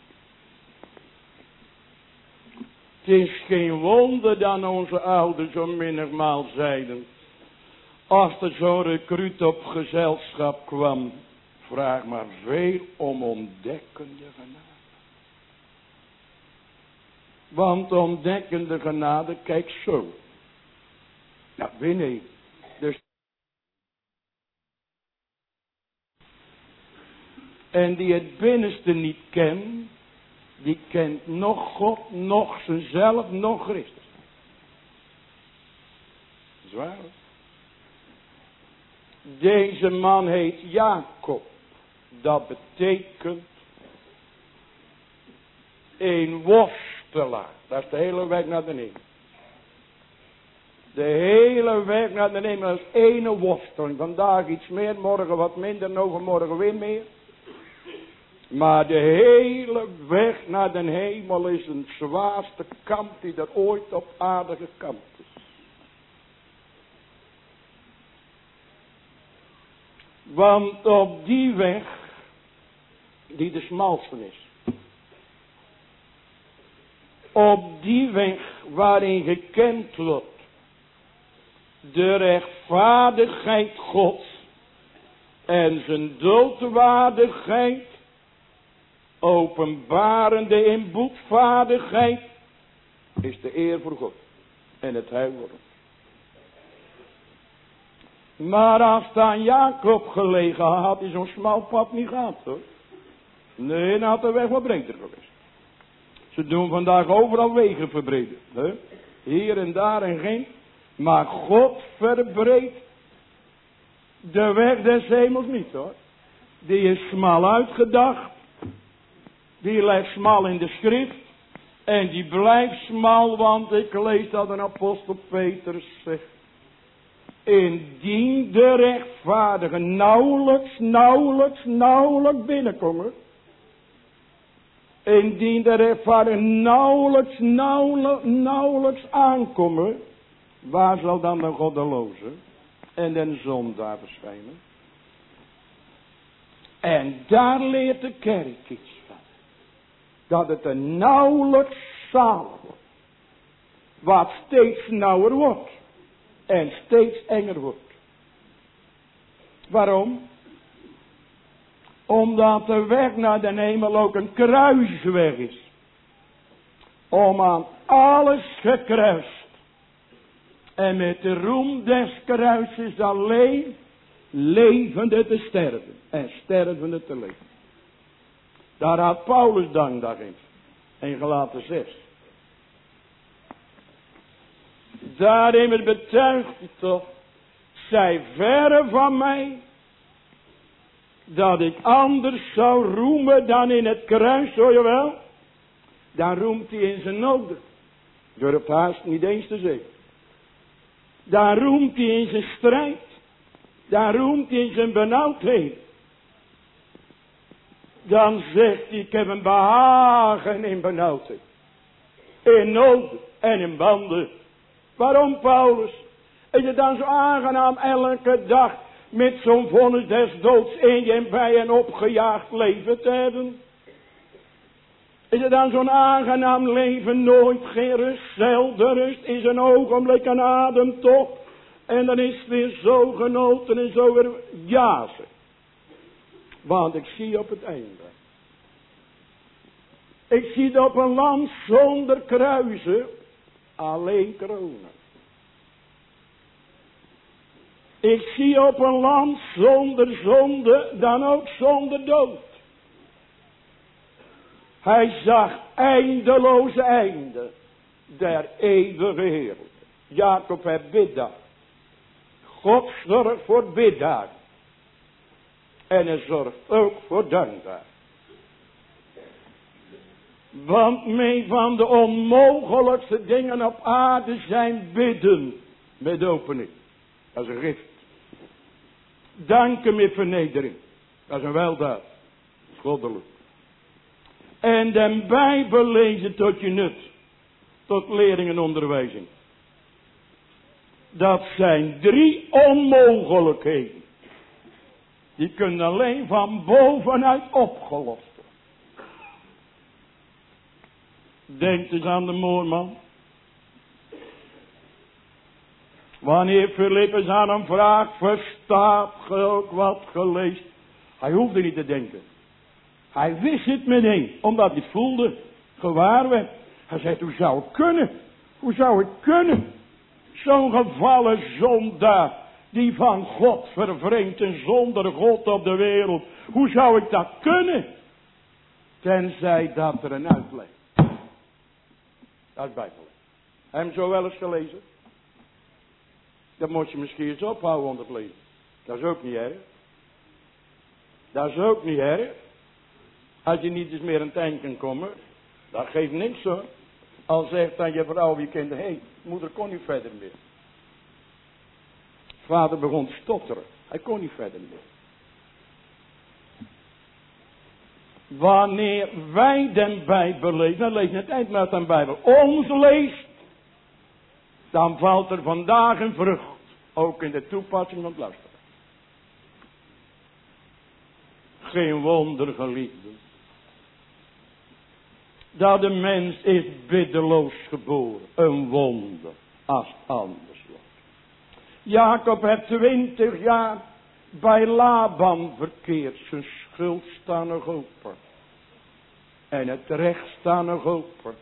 Het is geen wonder dat onze ouders zo menigmaal zeiden, als er zo'n recruut op gezelschap kwam, vraag maar veel om ontdekkende genade. Want ontdekkende genade, kijk zo. Nou, binnen. Dus. En die het binnenste niet kent, die kent nog God, nog zichzelf, nog Christus. Zwaar. Deze man heet Jacob. Dat betekent een worstelaar. Dat is de hele weg naar de hemel. De hele weg naar de hemel is ene worsteling. Vandaag iets meer, morgen wat minder, en overmorgen weer meer. Maar de hele weg naar de hemel is een zwaarste kamp die er ooit op aarde gekampt is. Want op die weg, die de smalste is. Op die weg waarin gekend wordt de rechtvaardigheid Gods en zijn doodwaardigheid, openbarende in boetvaardigheid, is de eer voor God en het heil voor ons. Maar als het aan Jacob gelegen had, hij zo'n smal pad niet gehad, hoor. Nee, dan had de weg wat breder geweest. Ze doen vandaag overal wegen verbreden. Hè? Hier en daar en geen. Maar God verbreedt de weg des hemels niet, hoor. Die is smal uitgedacht. Die ligt smal in de schrift. En die blijft smal, want ik lees dat een apostel Petrus zegt. Indien de rechtvaardige nauwelijks binnenkomen. Indien de rechtvaardigen nauwelijks aankomen, waar zal dan de goddeloze en de zondaar verschijnen? En daar leert de kerk iets van. Dat het een nauwelijks zalig wordt. Wat steeds nauwer wordt. En steeds enger wordt. Waarom? Omdat de weg naar de hemel ook een kruisweg is. Om aan alles gekruist. En met de roem des kruises alleen levende te sterven. En stervende te leven. Daar had Paulus dank daarin. In Galaten 6. Daarin betuigt hij toch. Zij verre van mij. Dat ik anders zou roemen dan in het kruis, hoor je wel? Dan roemt hij in zijn noden. Durft haast niet eens te zeggen. Dan roemt hij in zijn strijd. Dan roemt hij in zijn benauwdheid. Dan zegt hij, ik heb een behagen in benauwdheid. In nood en in banden. Waarom, Paulus? Is het dan zo aangenaam elke dag met zo'n vonnis des doods in je en bij en opgejaagd leven te hebben? Is het dan zo'n aangenaam leven, nooit geen rust, zelden rust, is een ogenblik een ademtocht en dan is het weer zo genoten en zo weer jazen. Want ik zie op het einde. Ik zie het op een land zonder kruisen, alleen kronen. Ik zie op een land zonder zonde, dan ook zonder dood. Hij zag eindeloze einde der eeuwige Heer. Jacob heeft biddag. God zorgt voor biddag. En hij zorgt ook voor dankbaar. Want mee van de onmogelijkste dingen op aarde zijn bidden met opening. Dat is een gift. Danken met vernedering. Dat is een weldaad. Goddelijk. En de Bijbel lezen tot je nut. Tot lering en onderwijzing. Dat zijn 3 onmogelijkheden. Die kunnen alleen van bovenuit opgelost worden. Denk eens aan de moorman. Wanneer Filippus aan hem vraagt, verstaat ge ook wat geleest? Hij hoefde niet te denken. Hij wist het meteen, omdat hij het voelde, gewaar werd. Hij zei, hoe zou het kunnen? Hoe zou het kunnen? Zo'n gevallen zondaar, die van God vervreemd en zonder God op de wereld. Hoe zou ik dat kunnen? Tenzij dat er een uitleg. Dat is Bijbel. Heb je hem zo wel eens gelezen? Dat moet je misschien eens ophouden onder het lezen. Dat is ook niet erg. Dat is ook niet erg. Als je niet eens meer aan het eind kan komen. Dat geeft niks hoor. Al zegt dan je vrouw je kinderen. Hé, moeder kon niet verder meer. Vader begon te stotteren. Hij kon niet verder meer. Wanneer wij de Bijbel lezen. Dan lees je het eind uit de Bijbel. Ons leest. Dan valt er vandaag een vrucht. Ook in de toepassing van het luisteren. Geen wonder, geliefden. Dat de mens is biddeloos geboren. Een wonder. Als het anders wordt. Jacob heeft 20 jaar bij Laban verkeerd. Zijn schuld staat nog open. En het recht staat nog open.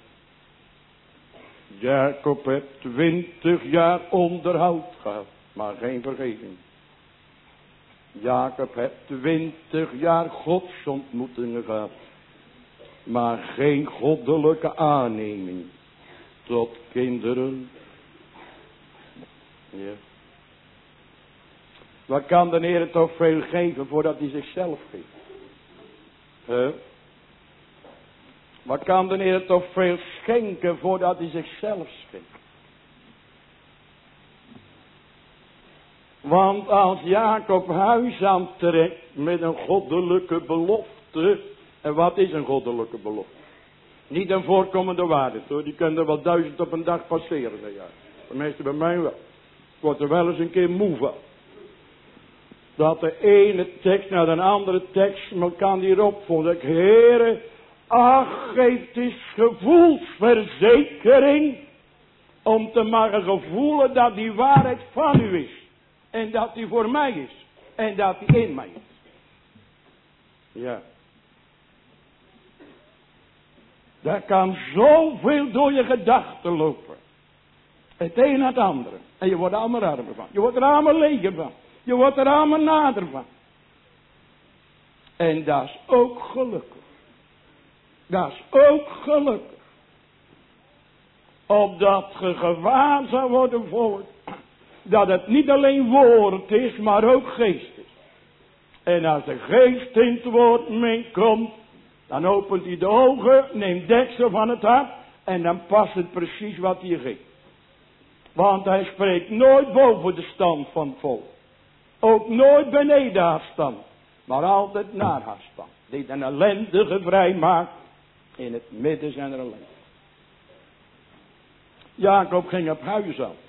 Jacob heeft 20 jaar onderhoud gehad, maar geen vergeving. Jacob heeft 20 jaar godsontmoetingen gehad, maar geen goddelijke aanneming tot kinderen. Ja. Wat kan de Heer toch veel geven voordat hij zichzelf geeft? Wat kan de Heer toch veel schenken voordat hij zichzelf schenkt? Want als Jacob huis aantrekt met een goddelijke belofte. En wat is een goddelijke belofte? Niet een voorkomende waarheid hoor. Die kunnen er wel 1000 op een dag passeren. Ja. De meeste bij mij wel. Ik word er wel eens een keer moe van. Dat de ene tekst naar de andere tekst me kan hierop volgen. Ik, Heere, ach, geef eens gevoelsverzekering. Om te mogen gevoelen dat die waarheid van u is. En dat die voor mij is. En dat die in mij is. Ja. Daar kan zoveel door je gedachten lopen. Het een naar het andere. En je wordt er allemaal armer van. Je wordt er allemaal leger van. Je wordt er allemaal nader van. En dat is ook gelukkig. Dat is ook gelukkig. Opdat ge gewaar zou worden voor. Dat het niet alleen woord is, maar ook geest is. En als de geest in het woord meekomt. Dan opent hij de ogen, neemt deksel van het hart. En dan past het precies wat hij geeft. Want hij spreekt nooit boven de stand van het volk. Ook nooit beneden haar stand. Maar altijd naar haar stand. Die een ellendige vrij maakt. In het midden zijn er ellende. Jacob ging op huis aan.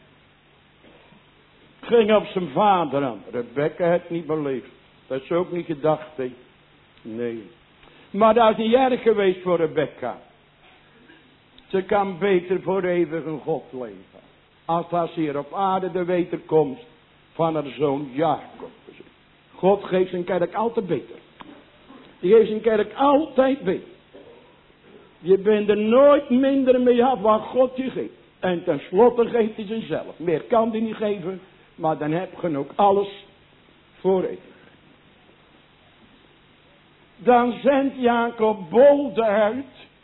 Ging op zijn vader aan. Rebecca het niet beleefd. Dat is ook niet gedacht. He. Nee. Maar dat is niet erg geweest voor Rebecca. Ze kan beter voor eeuwig een God leven. Als hier op aarde de wederkomst van haar zoon Jacob. God geeft zijn kerk altijd beter. Die geeft zijn kerk altijd beter. Je bent er nooit minder mee af wat God je geeft. En tenslotte geeft hij zichzelf. Meer kan hij niet geven. Maar dan heb je ook alles voor eeuwig. Dan zendt Jacob bolde uit.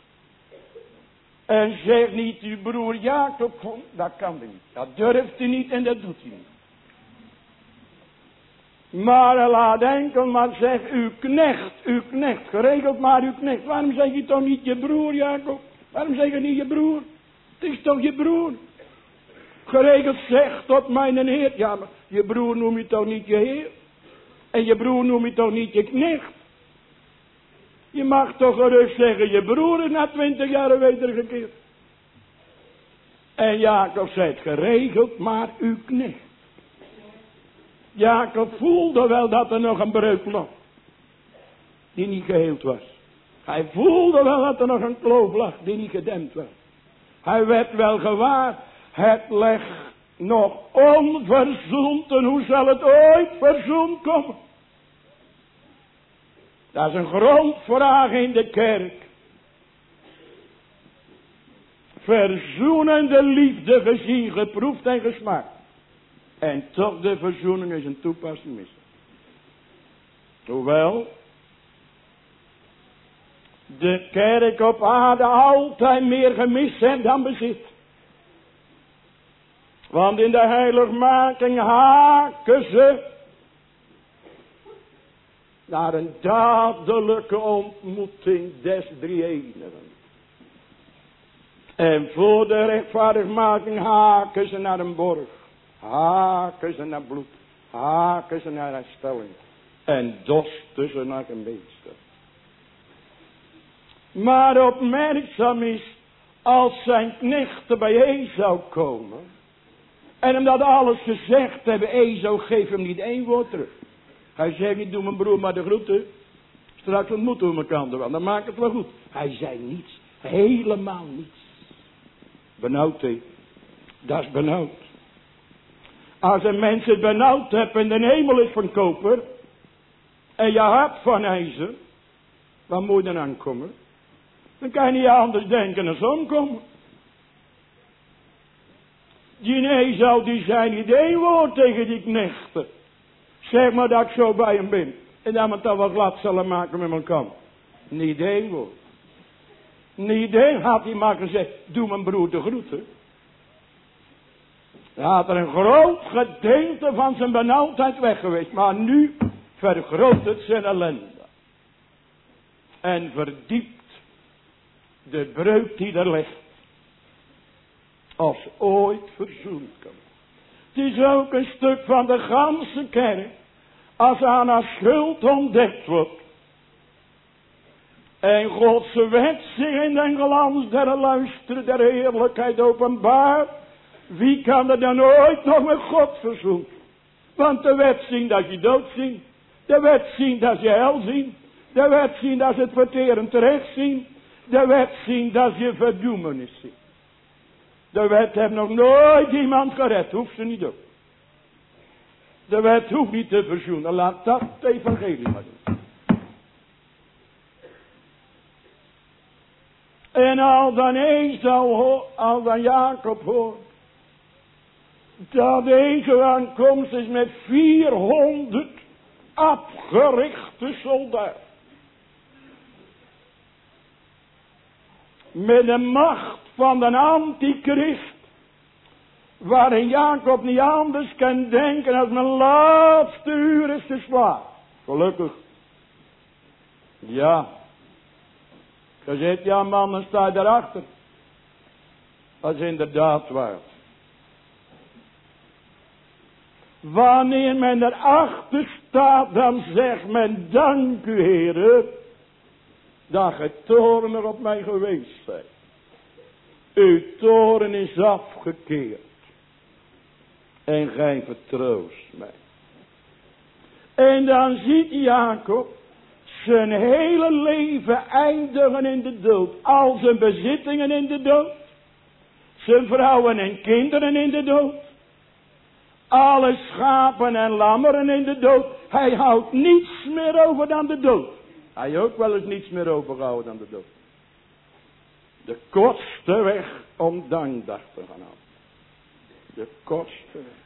En zegt niet uw broer Jacob. Dat kan hij niet. Dat durft hij niet en dat doet hij niet. Maar hij laat enkel maar zeggen uw knecht. Geregeld maar uw knecht. Waarom zeg je toch niet je broer Jacob? Waarom zeg je niet je broer? Het is toch je broer? Geregeld zegt tot mijn heer. Ja, maar je broer noem je toch niet je heer? En je broer noem je toch niet je knecht? Je mag toch gerust zeggen, je broer is na 20 jaar wedergekeerd. En Jacob zegt, geregeld maar uw knecht. Jacob voelde wel dat er nog een breuk lag. Die niet geheeld was. Hij voelde wel dat er nog een kloof lag die niet gedempt was. Hij werd wel gewaar, het ligt nog onverzoend en hoe zal het ooit verzoend komen? Dat is een grondvraag in de kerk. Verzoenende liefde gezien, geproefd en gesmaakt. En toch de verzoening is een toepassing mis. Hoewel de kerk op aarde altijd meer gemist heeft dan bezit. Want in de heiligmaking haken ze naar een dadelijke ontmoeting des drie-enigen. En voor de rechtvaardigmaking haken ze naar een borg. Haken ze naar bloed. Haken ze naar herstelling. En dorsten ze naar gemeenschap. Maar opmerkzaam is, als zijn knechten bij Esau komen. En hem dat alles gezegd hebben, Esau geeft hem niet één woord terug. Hij zegt niet, doe mijn broer maar de groeten. Straks ontmoeten we elkaar wel, dan maakt het wel goed. Hij zei niets, helemaal niets. Benauwd, he. Dat is benauwd. Als een mens het benauwd hebt en de hemel is van koper. En je hart van ijzer. Waar moet je dan aankomen? Dan kan je niet anders denken dan omkomen. Die Esau die zei niet één woord tegen die knechten. Zeg maar dat ik zo bij hem ben. En dat we het dan wat glad zullen maken met elkaar. Niet één woord. Niet één had hij maar gezegd. Doe mijn broer de groeten. Hij had er een groot gedeelte van zijn benauwdheid weg geweest. Maar nu vergroot het zijn ellende. En verdiept de breuk die er ligt. Als ooit verzoend kan. Het is ook een stuk van de ganse kerk. Als aan haar schuld ontdekt wordt. En Gods wet zich in den glans der luister der heerlijkheid openbaar. Wie kan er dan ooit nog met God verzoenen? Want de wet zien dat je dood ziet. De wet zien dat je hel ziet. De wet zien dat je het verterend terecht ziet. De wet zien dat je verdoemenis ziet. De wet heeft nog nooit iemand gered. Hoeft ze niet doen. De wet hoeft niet te verzoenen. Laat dat het evangelie maar doen. En al dan eens al dan Jacob hoort. Dat deze aankomst is met 400 afgerichte soldaten. Met de macht van de antichrist. Waarin Jacob niet anders kan denken als mijn laatste uur is te slaan. Gelukkig. Ja. Je zegt ja man, dan sta je daarachter. Dat is inderdaad waar. Wanneer men erachter staat, dan zegt men dank u Heere. Dat ge toorn op mij geweest zijt. Uw toorn is afgekeerd. En gij vertroost mij. En dan ziet Jacob zijn hele leven eindigen in de dood. Al zijn bezittingen in de dood. Zijn vrouwen en kinderen in de dood. Alle schapen en lammeren in de dood. Hij houdt niets meer over dan de dood. Hij heeft ook wel eens niets meer overgehouden dan de dood. De kortste weg om dankdag te gaan houden. De kortste weg.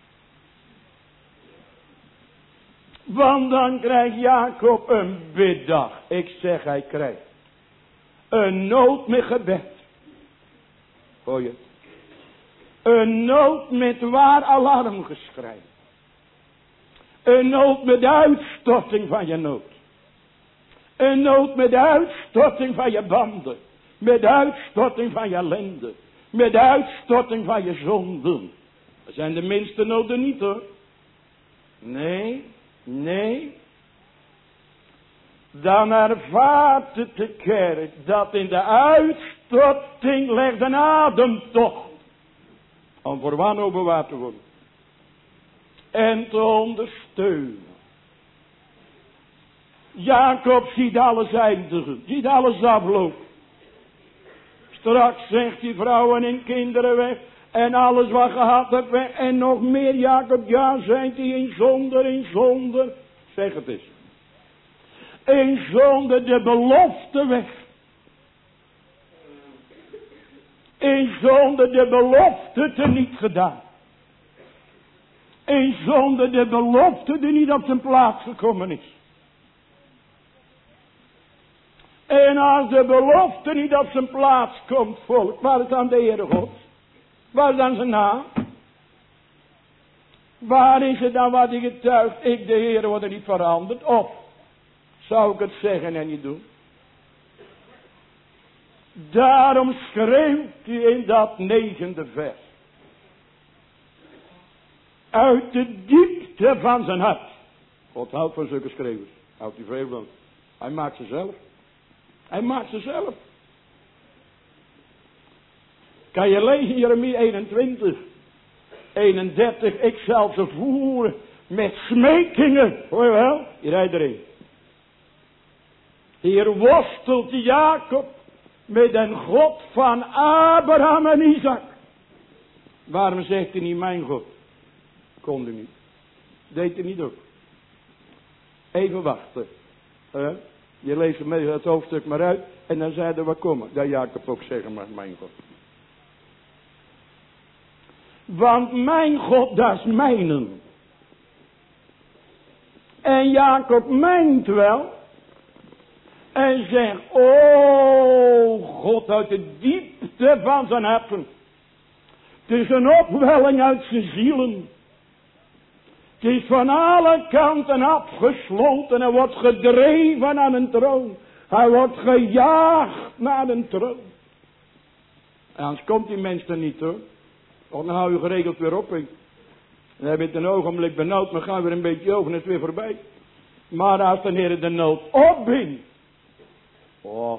Want dan krijgt Jacob een biddag. Ik zeg hij krijgt. Een nood met gebed. Hoor je? Een nood met waar alarmgeschrei. Een nood met de uitstorting van je nood. Een nood met de uitstorting van je banden. Met de uitstorting van je ellende. Met de uitstorting van je zonden. Dat zijn de minste noden niet hoor. Nee. Nee. Dan ervaart het de kerk dat in de uitstorting legt een ademtocht. Om voor wanhoop bewaard te worden. En te ondersteunen. Jacob ziet alles eindigen. Ziet alles aflopen. Straks zegt die vrouwen en kinderen weg. En alles wat gehad hebt weg. En nog meer Jacob. Ja, zijn die in zonde. Zeg het eens. In zonde de belofte weg. In zonde de belofte teniet gedaan. In zonde de belofte die niet op zijn plaats gekomen is. En als de belofte niet op zijn plaats komt, volk, waar is dan de Heere God? Waar is dan zijn naam? Waar is het dan wat hij getuigt? Ik de Heere word er niet veranderd. Of zou ik het zeggen en niet doen? Daarom schreeuwt hij in dat 9e vers. Uit de diepte van zijn hart. God houdt van zulke schreeuwers. Houdt hij veel van. Hij maakt ze zelf. Hij maakt ze zelf. Kan je lezen Jeremia 21. 31. Ik zal ze voeren met smekingen. Hoor je wel? Hier rijdt erin. Hier worstelt Jacob met een God van Abraham en Isaac. Waarom zegt hij niet mijn God? Kon hij niet. Deed hij niet ook. Even wachten. Je leest het hoofdstuk maar uit. En dan zeiden we komen. Dat Jacob ook zeggen mag mijn God. Want mijn God, dat is mijnen. En Jacob meent wel. En zegt, oh God, uit de diepte van zijn harten. Het is een opwelling uit zijn zielen. Het is van alle kanten afgesloten en wordt gedreven aan een troon. Hij wordt gejaagd naar een troon. En anders komt die mens er niet hoor. Want dan hou je geregeld weer op. En dan heb je het een ogenblik benauwd, maar gaan weer een beetje over en het is weer voorbij. Maar als de Heer de nood opbindt. Och.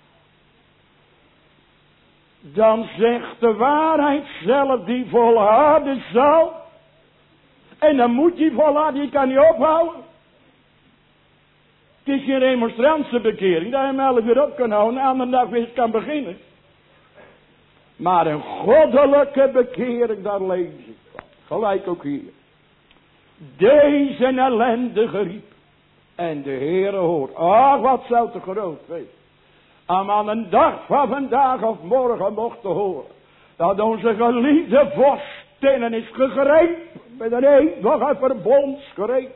Dan zegt de waarheid zelf die volharden zal. En dan moet je volharden, je kan niet ophouden. Het is geen remonstrantse bekering, dat je hem 11 uur op kan houden en de andere dag weer kan beginnen. Maar een goddelijke bekering, daar lees ik van. Gelijk ook hier. Deze ellendige riep. En de Heere hoort. Ach, wat zou te groot wezen. Om aan een dag van vandaag of morgen mochten horen. Dat onze geliefde vorstinnen is gegrepen. Met een eeuwige verbondsgreep.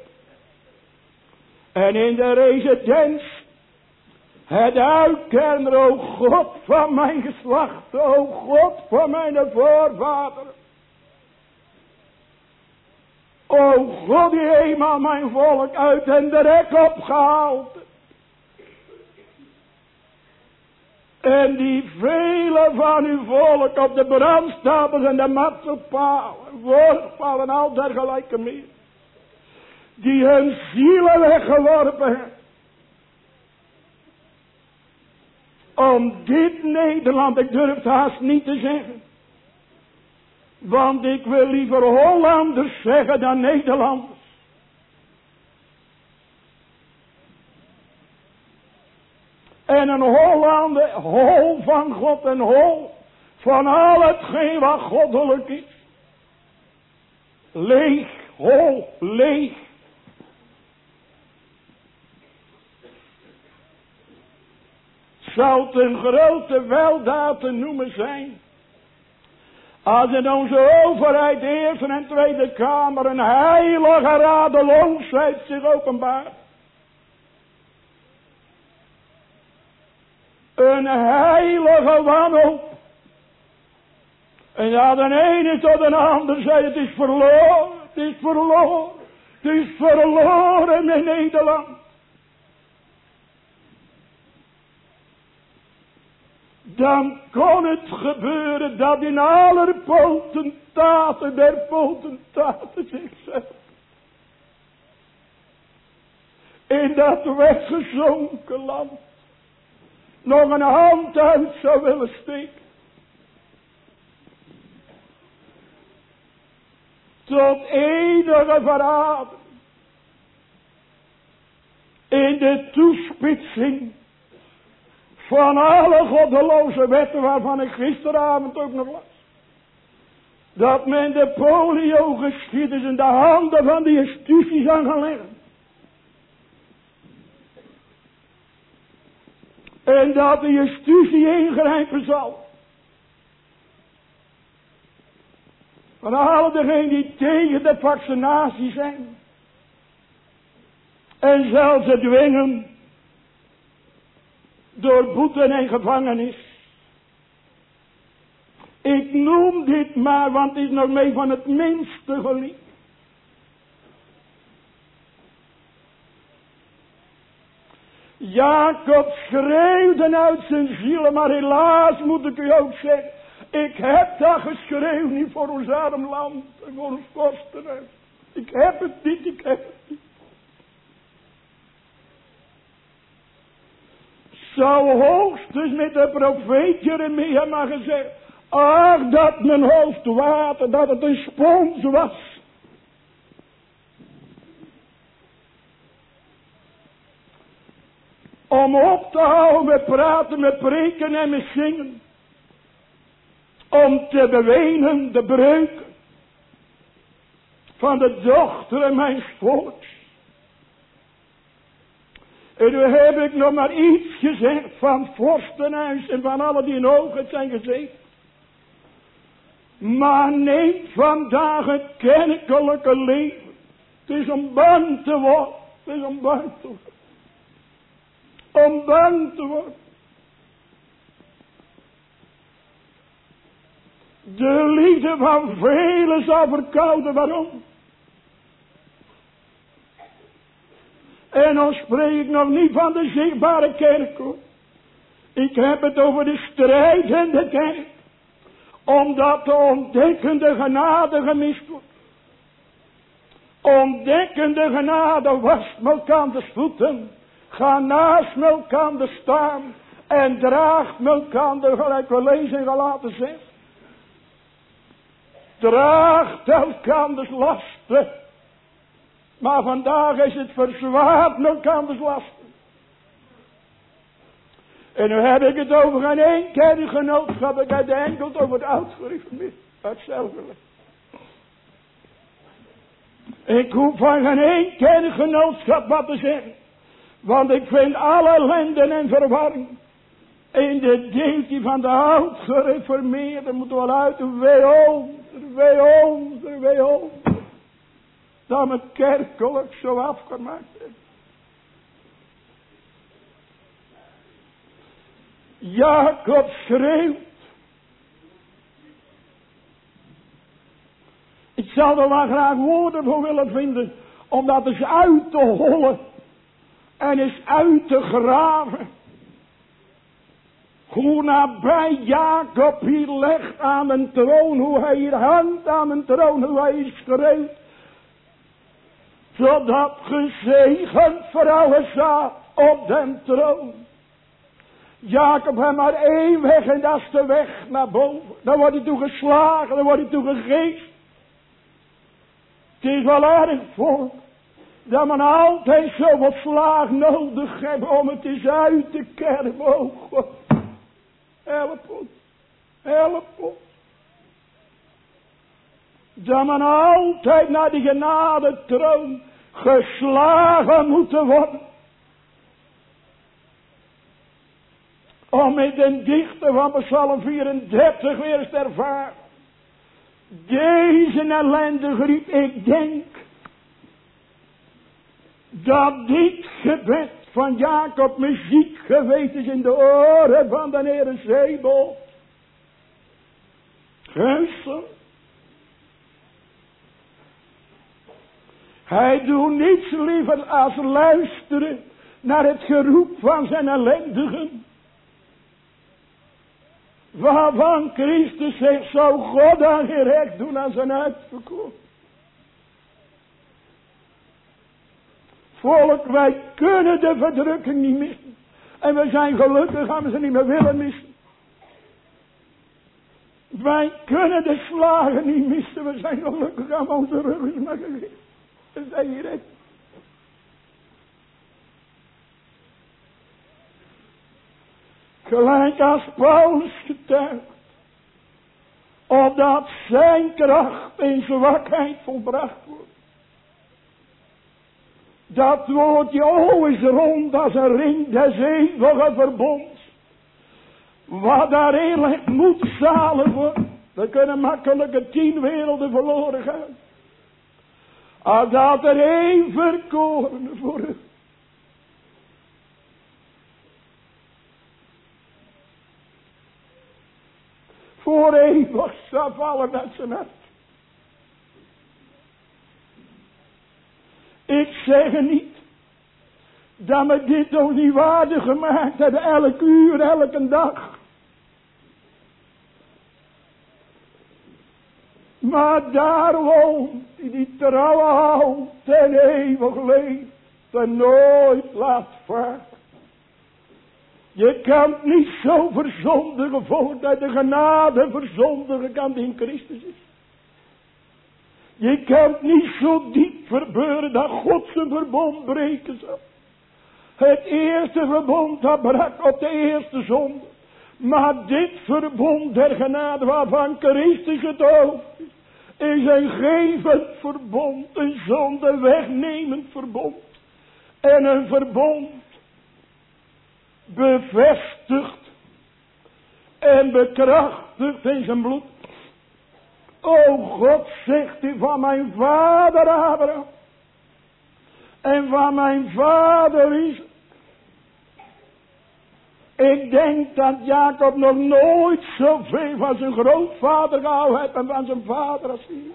En in de residens. Het uitkennen, o God van mijn geslacht. O God van mijn voorvader. O God die eenmaal mijn volk uit en de rek opgehaald. En die velen van uw volk op de brandstapels en de matselpalen. Voorvallen al dergelijke meer. Die hun zielen weggeworpen hebben. Om dit Nederland, ik durf het haast niet te zeggen. Want ik wil liever Hollanders zeggen dan Nederlanders. En een Hollander, hol van God en hol van al hetgeen wat goddelijk is. Leeg, hol, leeg. Zou het een grote weldaad te noemen zijn. Als in onze overheid, de Eerste en Tweede Kamer, een heilige radeloosheid zich openbaart. Een heilige wanhoop. En ja, de ene tot de ander zei, het is verloren, het is verloren, het is verloren in Nederland. Dan kon het gebeuren dat in aller potentaten der potentaten zichzelf in dat weggezonken land nog een hand uit zou willen steken. Tot enige verraden in de toespitsing van alle goddeloze wetten waarvan ik gisteravond ook nog las. Dat men de polio-geschiedenis in de handen van de justitie zou gaan leggen. En dat de justitie ingrijpen zal. Van alle degenen die tegen de vaccinatie zijn. En zelfs het dwingen. Door boete en gevangenis. Ik noem dit maar, want het is nog mee van het minste geliefd. Jacob schreeuwde uit zijn ziel, maar helaas moet ik u ook zeggen. Ik heb dat geschreeuwd niet voor ons arm land en voor ons kostenhuis. Ik heb het niet, ik heb het niet. Zou hoogstens met de profeet Jeremia maar gezegd. Ach, dat mijn hoofd water, dat het een spons was. Om op te houden met praten, met preken en met zingen. Om te bewenen de breuk van de dochteren mijns volks. En nu heb ik nog maar iets gezegd van vorstenhuis en van alle die in ogen zijn gezeten. Maar neem vandaag het kerkelijke leven. Het is om bang te worden. Het is om bang te worden. Om bang te worden. De liefde van velen zal verkouden. Waarom? En dan spreek ik nog niet van de zichtbare kerk, hoor. Ik heb het over de strijd in de kerk. Omdat de ontdekkende genade gemist wordt. Ontdekkende genade wast elkanders voeten. Ga naast elkaar staan en draagt elkaar, gelijk we lezen in Galaten 6. Draagt elkaars lasten. Maar vandaag is het verzwaard elkaars lasten. En nu heb ik het over geen één kerkgenootschap. Ik heb het enkel over het oud-gereformeerd. Hetzelfde. Ik hoef van geen één kerkgenootschap wat te zeggen. Want ik vind alle ellende en verwarring in de deeltje van de oud-gereformeerden moeten wel uit. Wee ons. Dat mijn kerkelijk zo afgemaakt is. Jacob schreeuwt. Ik zou er wel graag woorden voor willen vinden. Om dat eens uit te hollen. En eens uit te graven. Hoe nabij Jacob hier legt aan een troon. Hoe hij hier hangt aan een troon. Hoe hij hier schreeuwt. Zodat gezegend voor alle staat op den troon. Jacob heeft maar één weg en dat is de weg naar boven. Dan wordt hij toe geslagen, dan wordt hij toe gegeest. Het is wel erg voor dat men altijd zoveel slaag nodig heeft om het eens uit te kerven. Oh God, help ons, help ons. Dat men altijd naar die genadetroon geslagen moet worden. Om met een dichter van Psalm 34 weer eens te ervaren. Deze ellende griep, ik denk dat dit gebed van Jacob muziek geweest is in de oren van de Heere Zebel. Geusel. Hij doet niets liever als luisteren naar het geroep van zijn ellendigen. Waarvan Christus zegt, zou God dan gerecht doen aan zijn uitverkoren. Volk, wij kunnen de verdrukking niet missen. En we zijn gelukkig als we ze niet meer willen missen. Wij kunnen de slagen niet missen. We zijn gelukkig aan onze rug is maar gegeven. We zijn hier echt. Gelijk als Paulus getuigt. Opdat zijn kracht in zwakheid volbracht wordt. Dat woordje o is rond als een ring des eeuwige verbonds. Wat daar eerlijk moet zalen worden. We kunnen makkelijke 10 werelden verloren gaan. Als dat er één verkoren voor u. Voor eeuwig zal vallen met zijn hart. Ik zeg niet dat me dit ook niet waardig gemaakt hebben, elk uur, elke dag. Maar daar woont die trouwe houdt ten eeuwig leeft en nooit laat varen. Je kan niet zo verzondigen volk dat de genade verzondigen kan die in Christus is. Je kan niet zo diep verbeuren dat God zijn verbond breken zal. Het eerste verbond dat brak op de eerste zonde. Maar dit verbond der genade waarvan Christus het hoofd is een gevend verbond, een zonde wegnemend verbond. En een verbond bevestigd en bekrachtigd in zijn bloed. O God, zegt u van mijn vader Abraham en van mijn vader Isaac. Ik denk dat Jacob nog nooit zoveel van zijn grootvader gehouden heeft en van zijn vader als hier.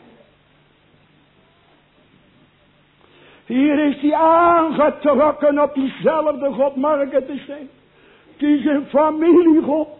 Hier is hij aangetrokken op diezelfde God, mag ik het eens zeggen. Het is een familiegod.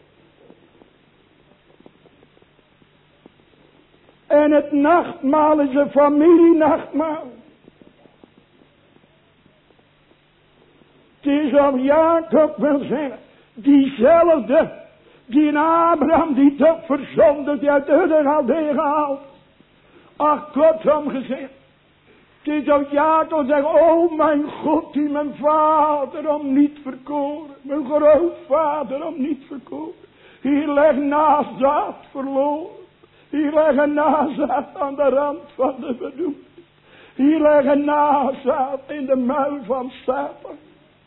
En het nachtmaal is een familienachtmaal. is of Jacob wil zeggen. Diezelfde. Die in Abraham die toch verzondigd. Die uit de hudden had gehaald. Ach, kortom gezegd. Het is of Jacob zegt. O mijn God die mijn vader om niet verkoren. Mijn grootvader om niet verkoren. Hier ligt nazaat verloren. Hier ligt een nazaat aan de rand van de bedoeling. Hier ligt een nazaat in de muil van Satan.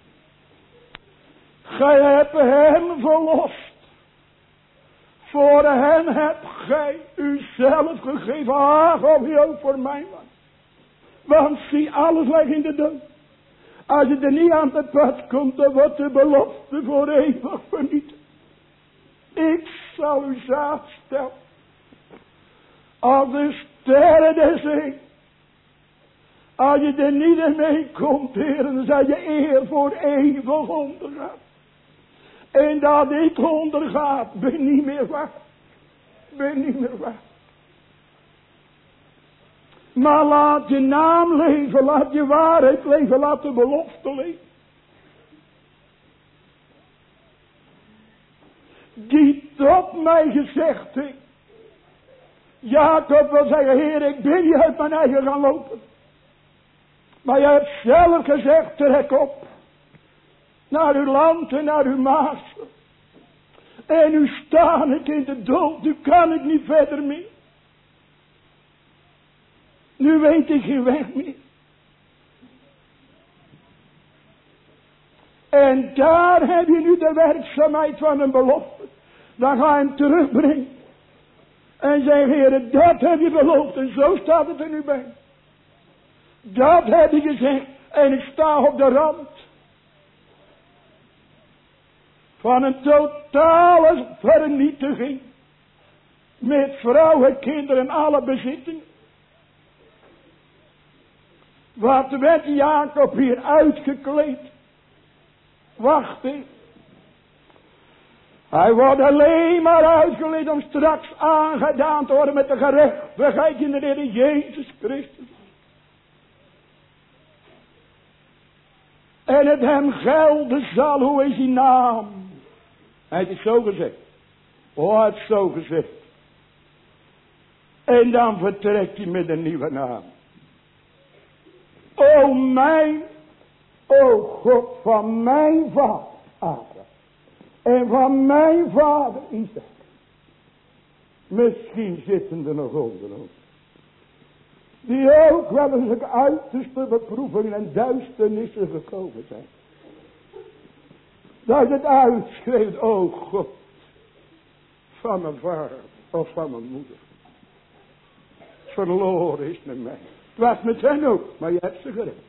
Gij hebt hem verlost. Voor hen hebt gij uzelf gegeven. Ach, of je ook voor mij was. Want zie, alles ligt in de dood. Als je er niet aan te pas komt, dan wordt de belofte voor eeuwig vernietigd. Ik zal u zaad stellen. Als de sterren der zee. Als je er niet in mee komt, Heer, dan zal je eer voor eeuwig ondergaan. En dat ik ondergaat, ben niet meer waard. Ben niet meer waard. Maar laat je naam leven, laat je waarheid leven, laat de belofte leven. Die tot mij gezegd heeft. Jacob wil zeggen, Heer, ik ben niet uit mijn eigen gaan lopen. Maar je hebt zelf gezegd, trek op. Naar uw land en naar uw maagd. En nu sta ik in de dood, nu kan ik niet verder meer. Nu weet ik geen weg meer. En daar heb je nu de werkzaamheid van een belofte. Dan ga je hem terugbrengen. En zeg, Heer, dat heb je beloofd. En zo staat het er nu bij. Dat heb je gezegd. En ik sta op de rand. Van een totale vernietiging. Met vrouwen, kinderen en alle bezittingen. Wat werd Jacob hier uitgekleed? Wacht eens. Hij wordt alleen maar uitgeleid om straks aangedaan te worden met de gerechtigheid in de Heer Jezus Christus. En het hem gelden zal, hoe is die naam? Hij heeft het zo gezegd. Oh, hij heeft het zo gezegd. En dan vertrekt hij met een nieuwe naam. O mijn, o God van mijn vader Abraham. En van mijn vader Isaac. Misschien zitten er nog onder ons. Die ook wel eens de uiterste beproevingen en duisternissen gekomen zijn. Dat het uitschreeuwt, o God. Van mijn vader of van mijn moeder. Verloren is met mij. Het was met hen ook, maar je hebt ze gered.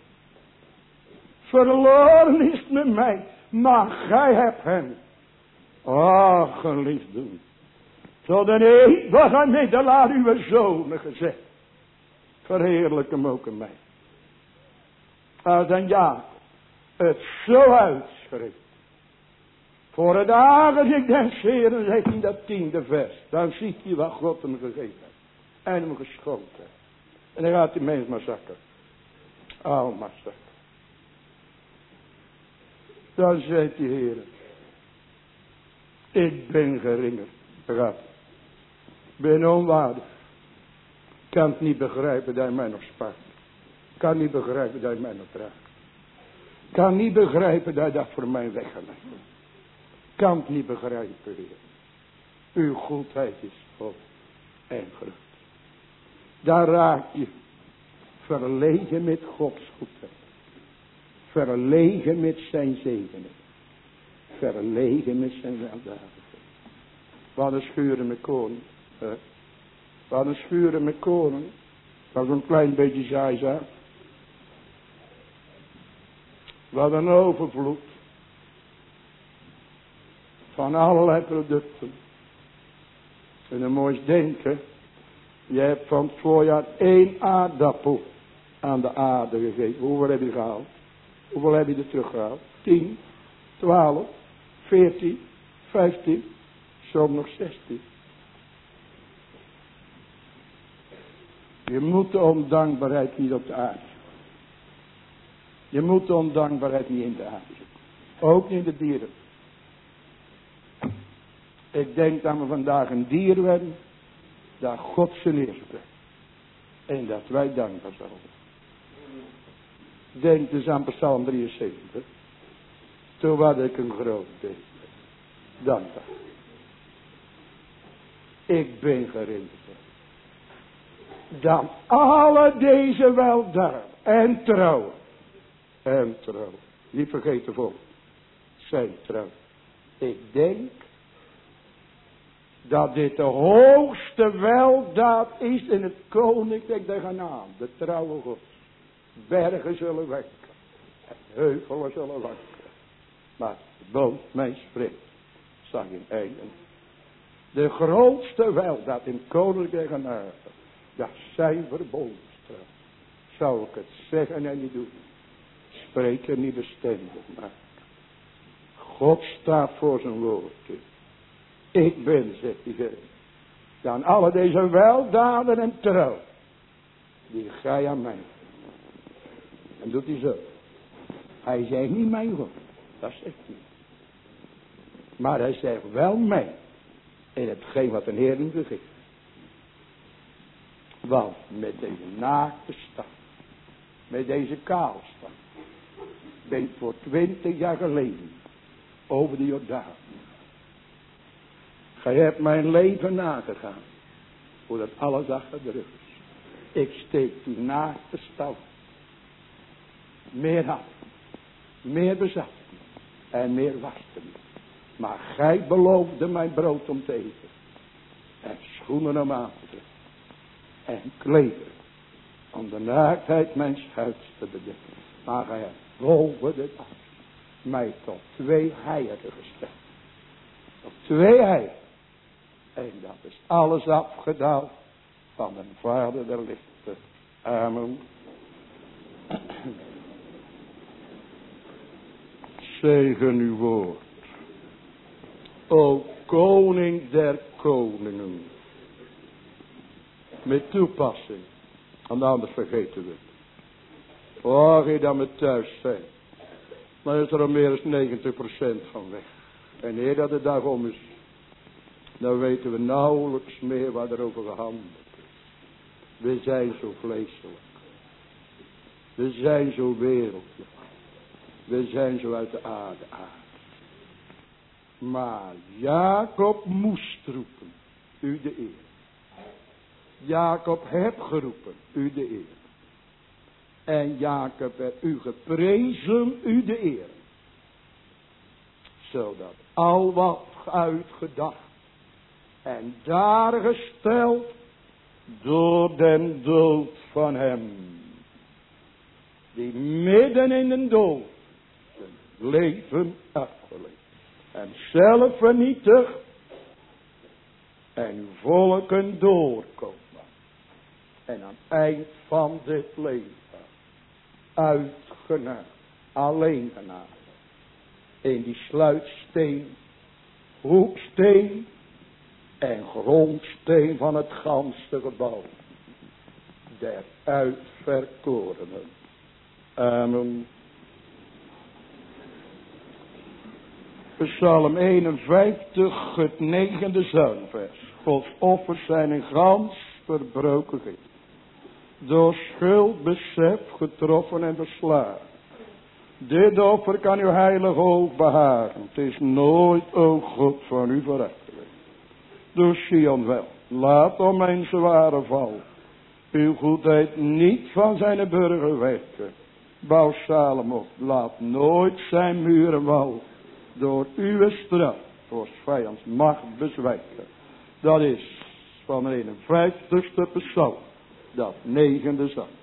Verloren is met mij, maar gij hebt hen. Ach, geliefd doen. Tot een eeuwige middelaar uw zonen gezegd. Verheerlijk hem ook in mij. Als dan ja, het zo uitschreeuwt. Voor het aangezicht des Heeren, zegt in dat 10e vers. Dan ziet hij wat God hem gegeven heeft. En hem geschonken heeft. En dan gaat die mens maar zakken. Oh, maar zakken. Dan zegt die Heer. Ik ben geringer. Gaat. Ben onwaardig. Kan het niet begrijpen dat hij mij nog spaart. Kan niet begrijpen dat hij mij nog draagt. Kan niet begrijpen dat hij dat voor mij weggelegd heeft. Kan het niet begrijpen, Heer. Uw goedheid is vol en groot. Daar raak je verlegen met Gods goedheid. Verlegen met zijn zegenen. Verlegen met zijn weldadigheid. Wat een schuren met koning. Wat een schuren met koning. Dat is een klein beetje zaaizaad. Wat een overvloed. Van allerlei producten. En dan moet je denken. Je hebt van het voorjaar 1 aardappel aan de aarde gegeven. Hoeveel heb je gehaald? Hoeveel heb je er teruggehaald? 10, 12, 14, 15, soms nog 16. Je moet de ondankbaarheid niet op de aarde. Je moet de ondankbaarheid niet in de aarde zoeken. Ook niet de dieren. Ik denk dat we vandaag een dier werden. Dat God zijn eer spreekt. En dat wij dankbaar zijn. Denk dus aan Psalm 73. Toen was ik een groot ding. Dankbaar. Ik ben gericht. Dan alle deze weldaad en trouw. En trouw. Niet vergeten volk. Zijn trouw. Ik denk dat dit de hoogste weldaad is in het koninkrijk der genade. De trouwe God. Bergen zullen wekken. En heuvelen zullen wekken. Maar boven mijn spreekt. Zag in einde. De grootste weldaad in het koninkrijk der genade. Dat zijn verbondstrouw. Zou ik het zeggen en niet doen. Spreken niet bestendig maken. God staat voor zijn woord. Ik ben, zegt hij verder. Dan alle deze weldaden en trouw. Die ga je aan mij. En doet hij zo. Hij zegt niet mijn God. Dat zegt hij. Maar hij zegt wel mij. In hetgeen wat een Heer hem geeft. Want met deze naakte stad. Met deze kaalstad. Ben ik voor 20 jaar geleden. Over de Jordaan. Gij hebt mijn leven nagegaan. Voordat alles achter de rug is. Ik steek die naakte stad. Meer had. Meer bezat. En meer waste. Maar gij beloofde mijn brood om te eten. En schoenen om aan te trekken. En kleden. Om de naaktheid mijn huids te bedekken. Maar gij hebt boven de dag. Mij tot 2 heiligen gesteld. Tot 2 heiligen. En dat is alles afgedaald. Van de Vader der lichten. Amen. Zegen uw woord. O koning der koningen. Met toepassing. En anders vergeten we het. Oh, je dat we thuis zijn. Dan is er al meer dan 90% van weg. En eer dat de dag om is. Dan weten we nauwelijks meer wat er over gehandeld is. We zijn zo vleeselijk. We zijn zo wereldlijk. We zijn zo uit de aarde. Maar Jacob moest roepen. U de eer. Jacob heb geroepen. U de eer. En Jacob werd u geprezen. U de eer. Zodat al wat uitgedacht. En daar gesteld. Door den dood van hem. Die midden in de dood. Zijn leven afgelegd. En zelf vernietigd. En uw volken doorkomen. En aan het eind van dit leven. Uitgenaamd. Alleen genaamd. In die sluitsteen. Hoeksteen. En grondsteen van het ganse gebouw. Der uitverkorenen. Amen. Psalm 51, het 9e zangvers. Gods offers zijn in gans verbroken geest. Door schuldbesef getroffen en verslagen. Dit offer kan uw heilig oog behagen. Het is nooit, o God, van u verrecht geweest. Door Sion wel. Laat om mijn zware val. Uw goedheid niet van zijn burger wekken. Bouw Salem op. Laat nooit zijn muren wal. Door uw straf voor vijands macht bezwijken. Dat is van de 51ste psalm. Dat 9e zangvers.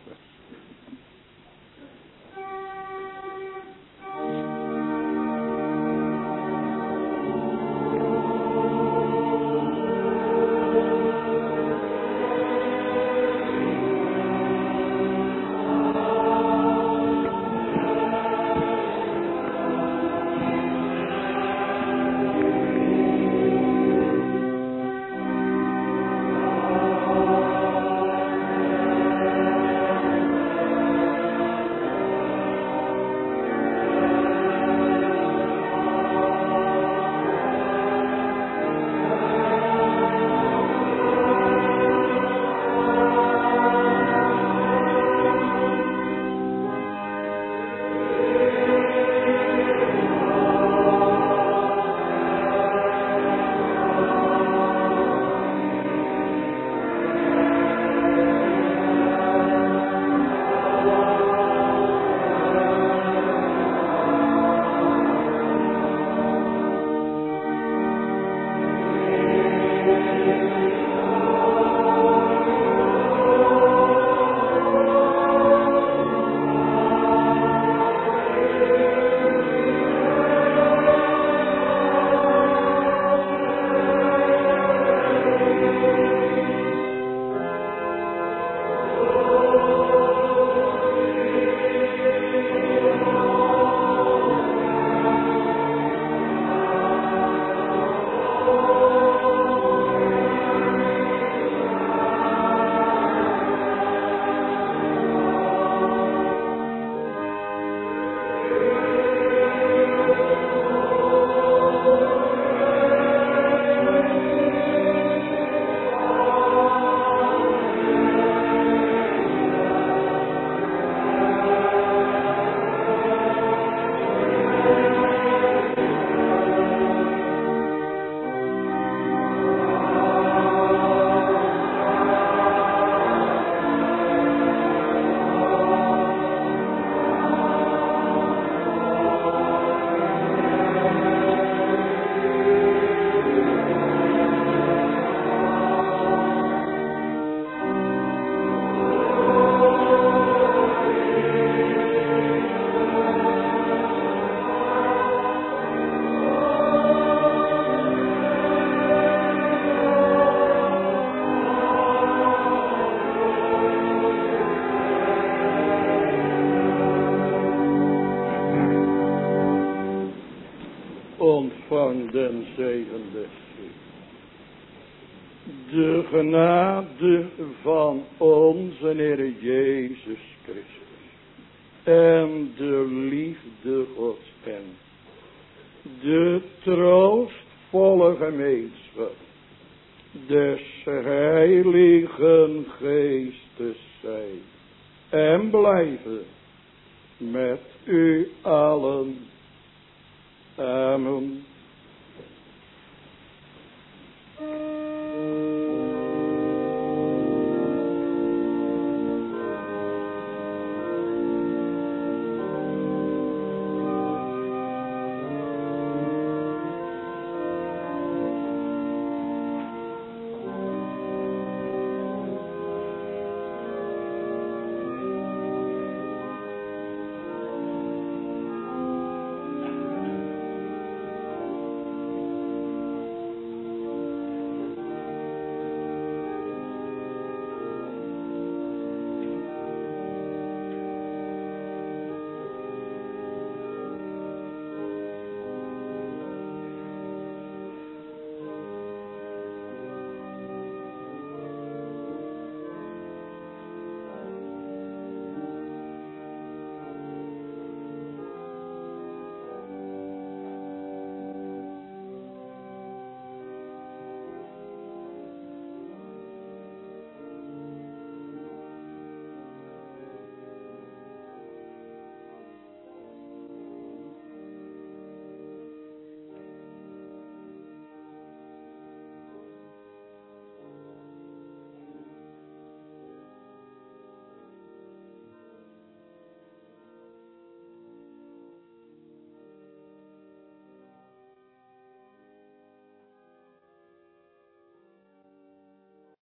van den zegen des Heeren. De genade van onze Heer Jezus Christus en de liefde Gods en de troostvolle gemeenschap des Heiligen Geestes zij en blijven met u allen. Amen.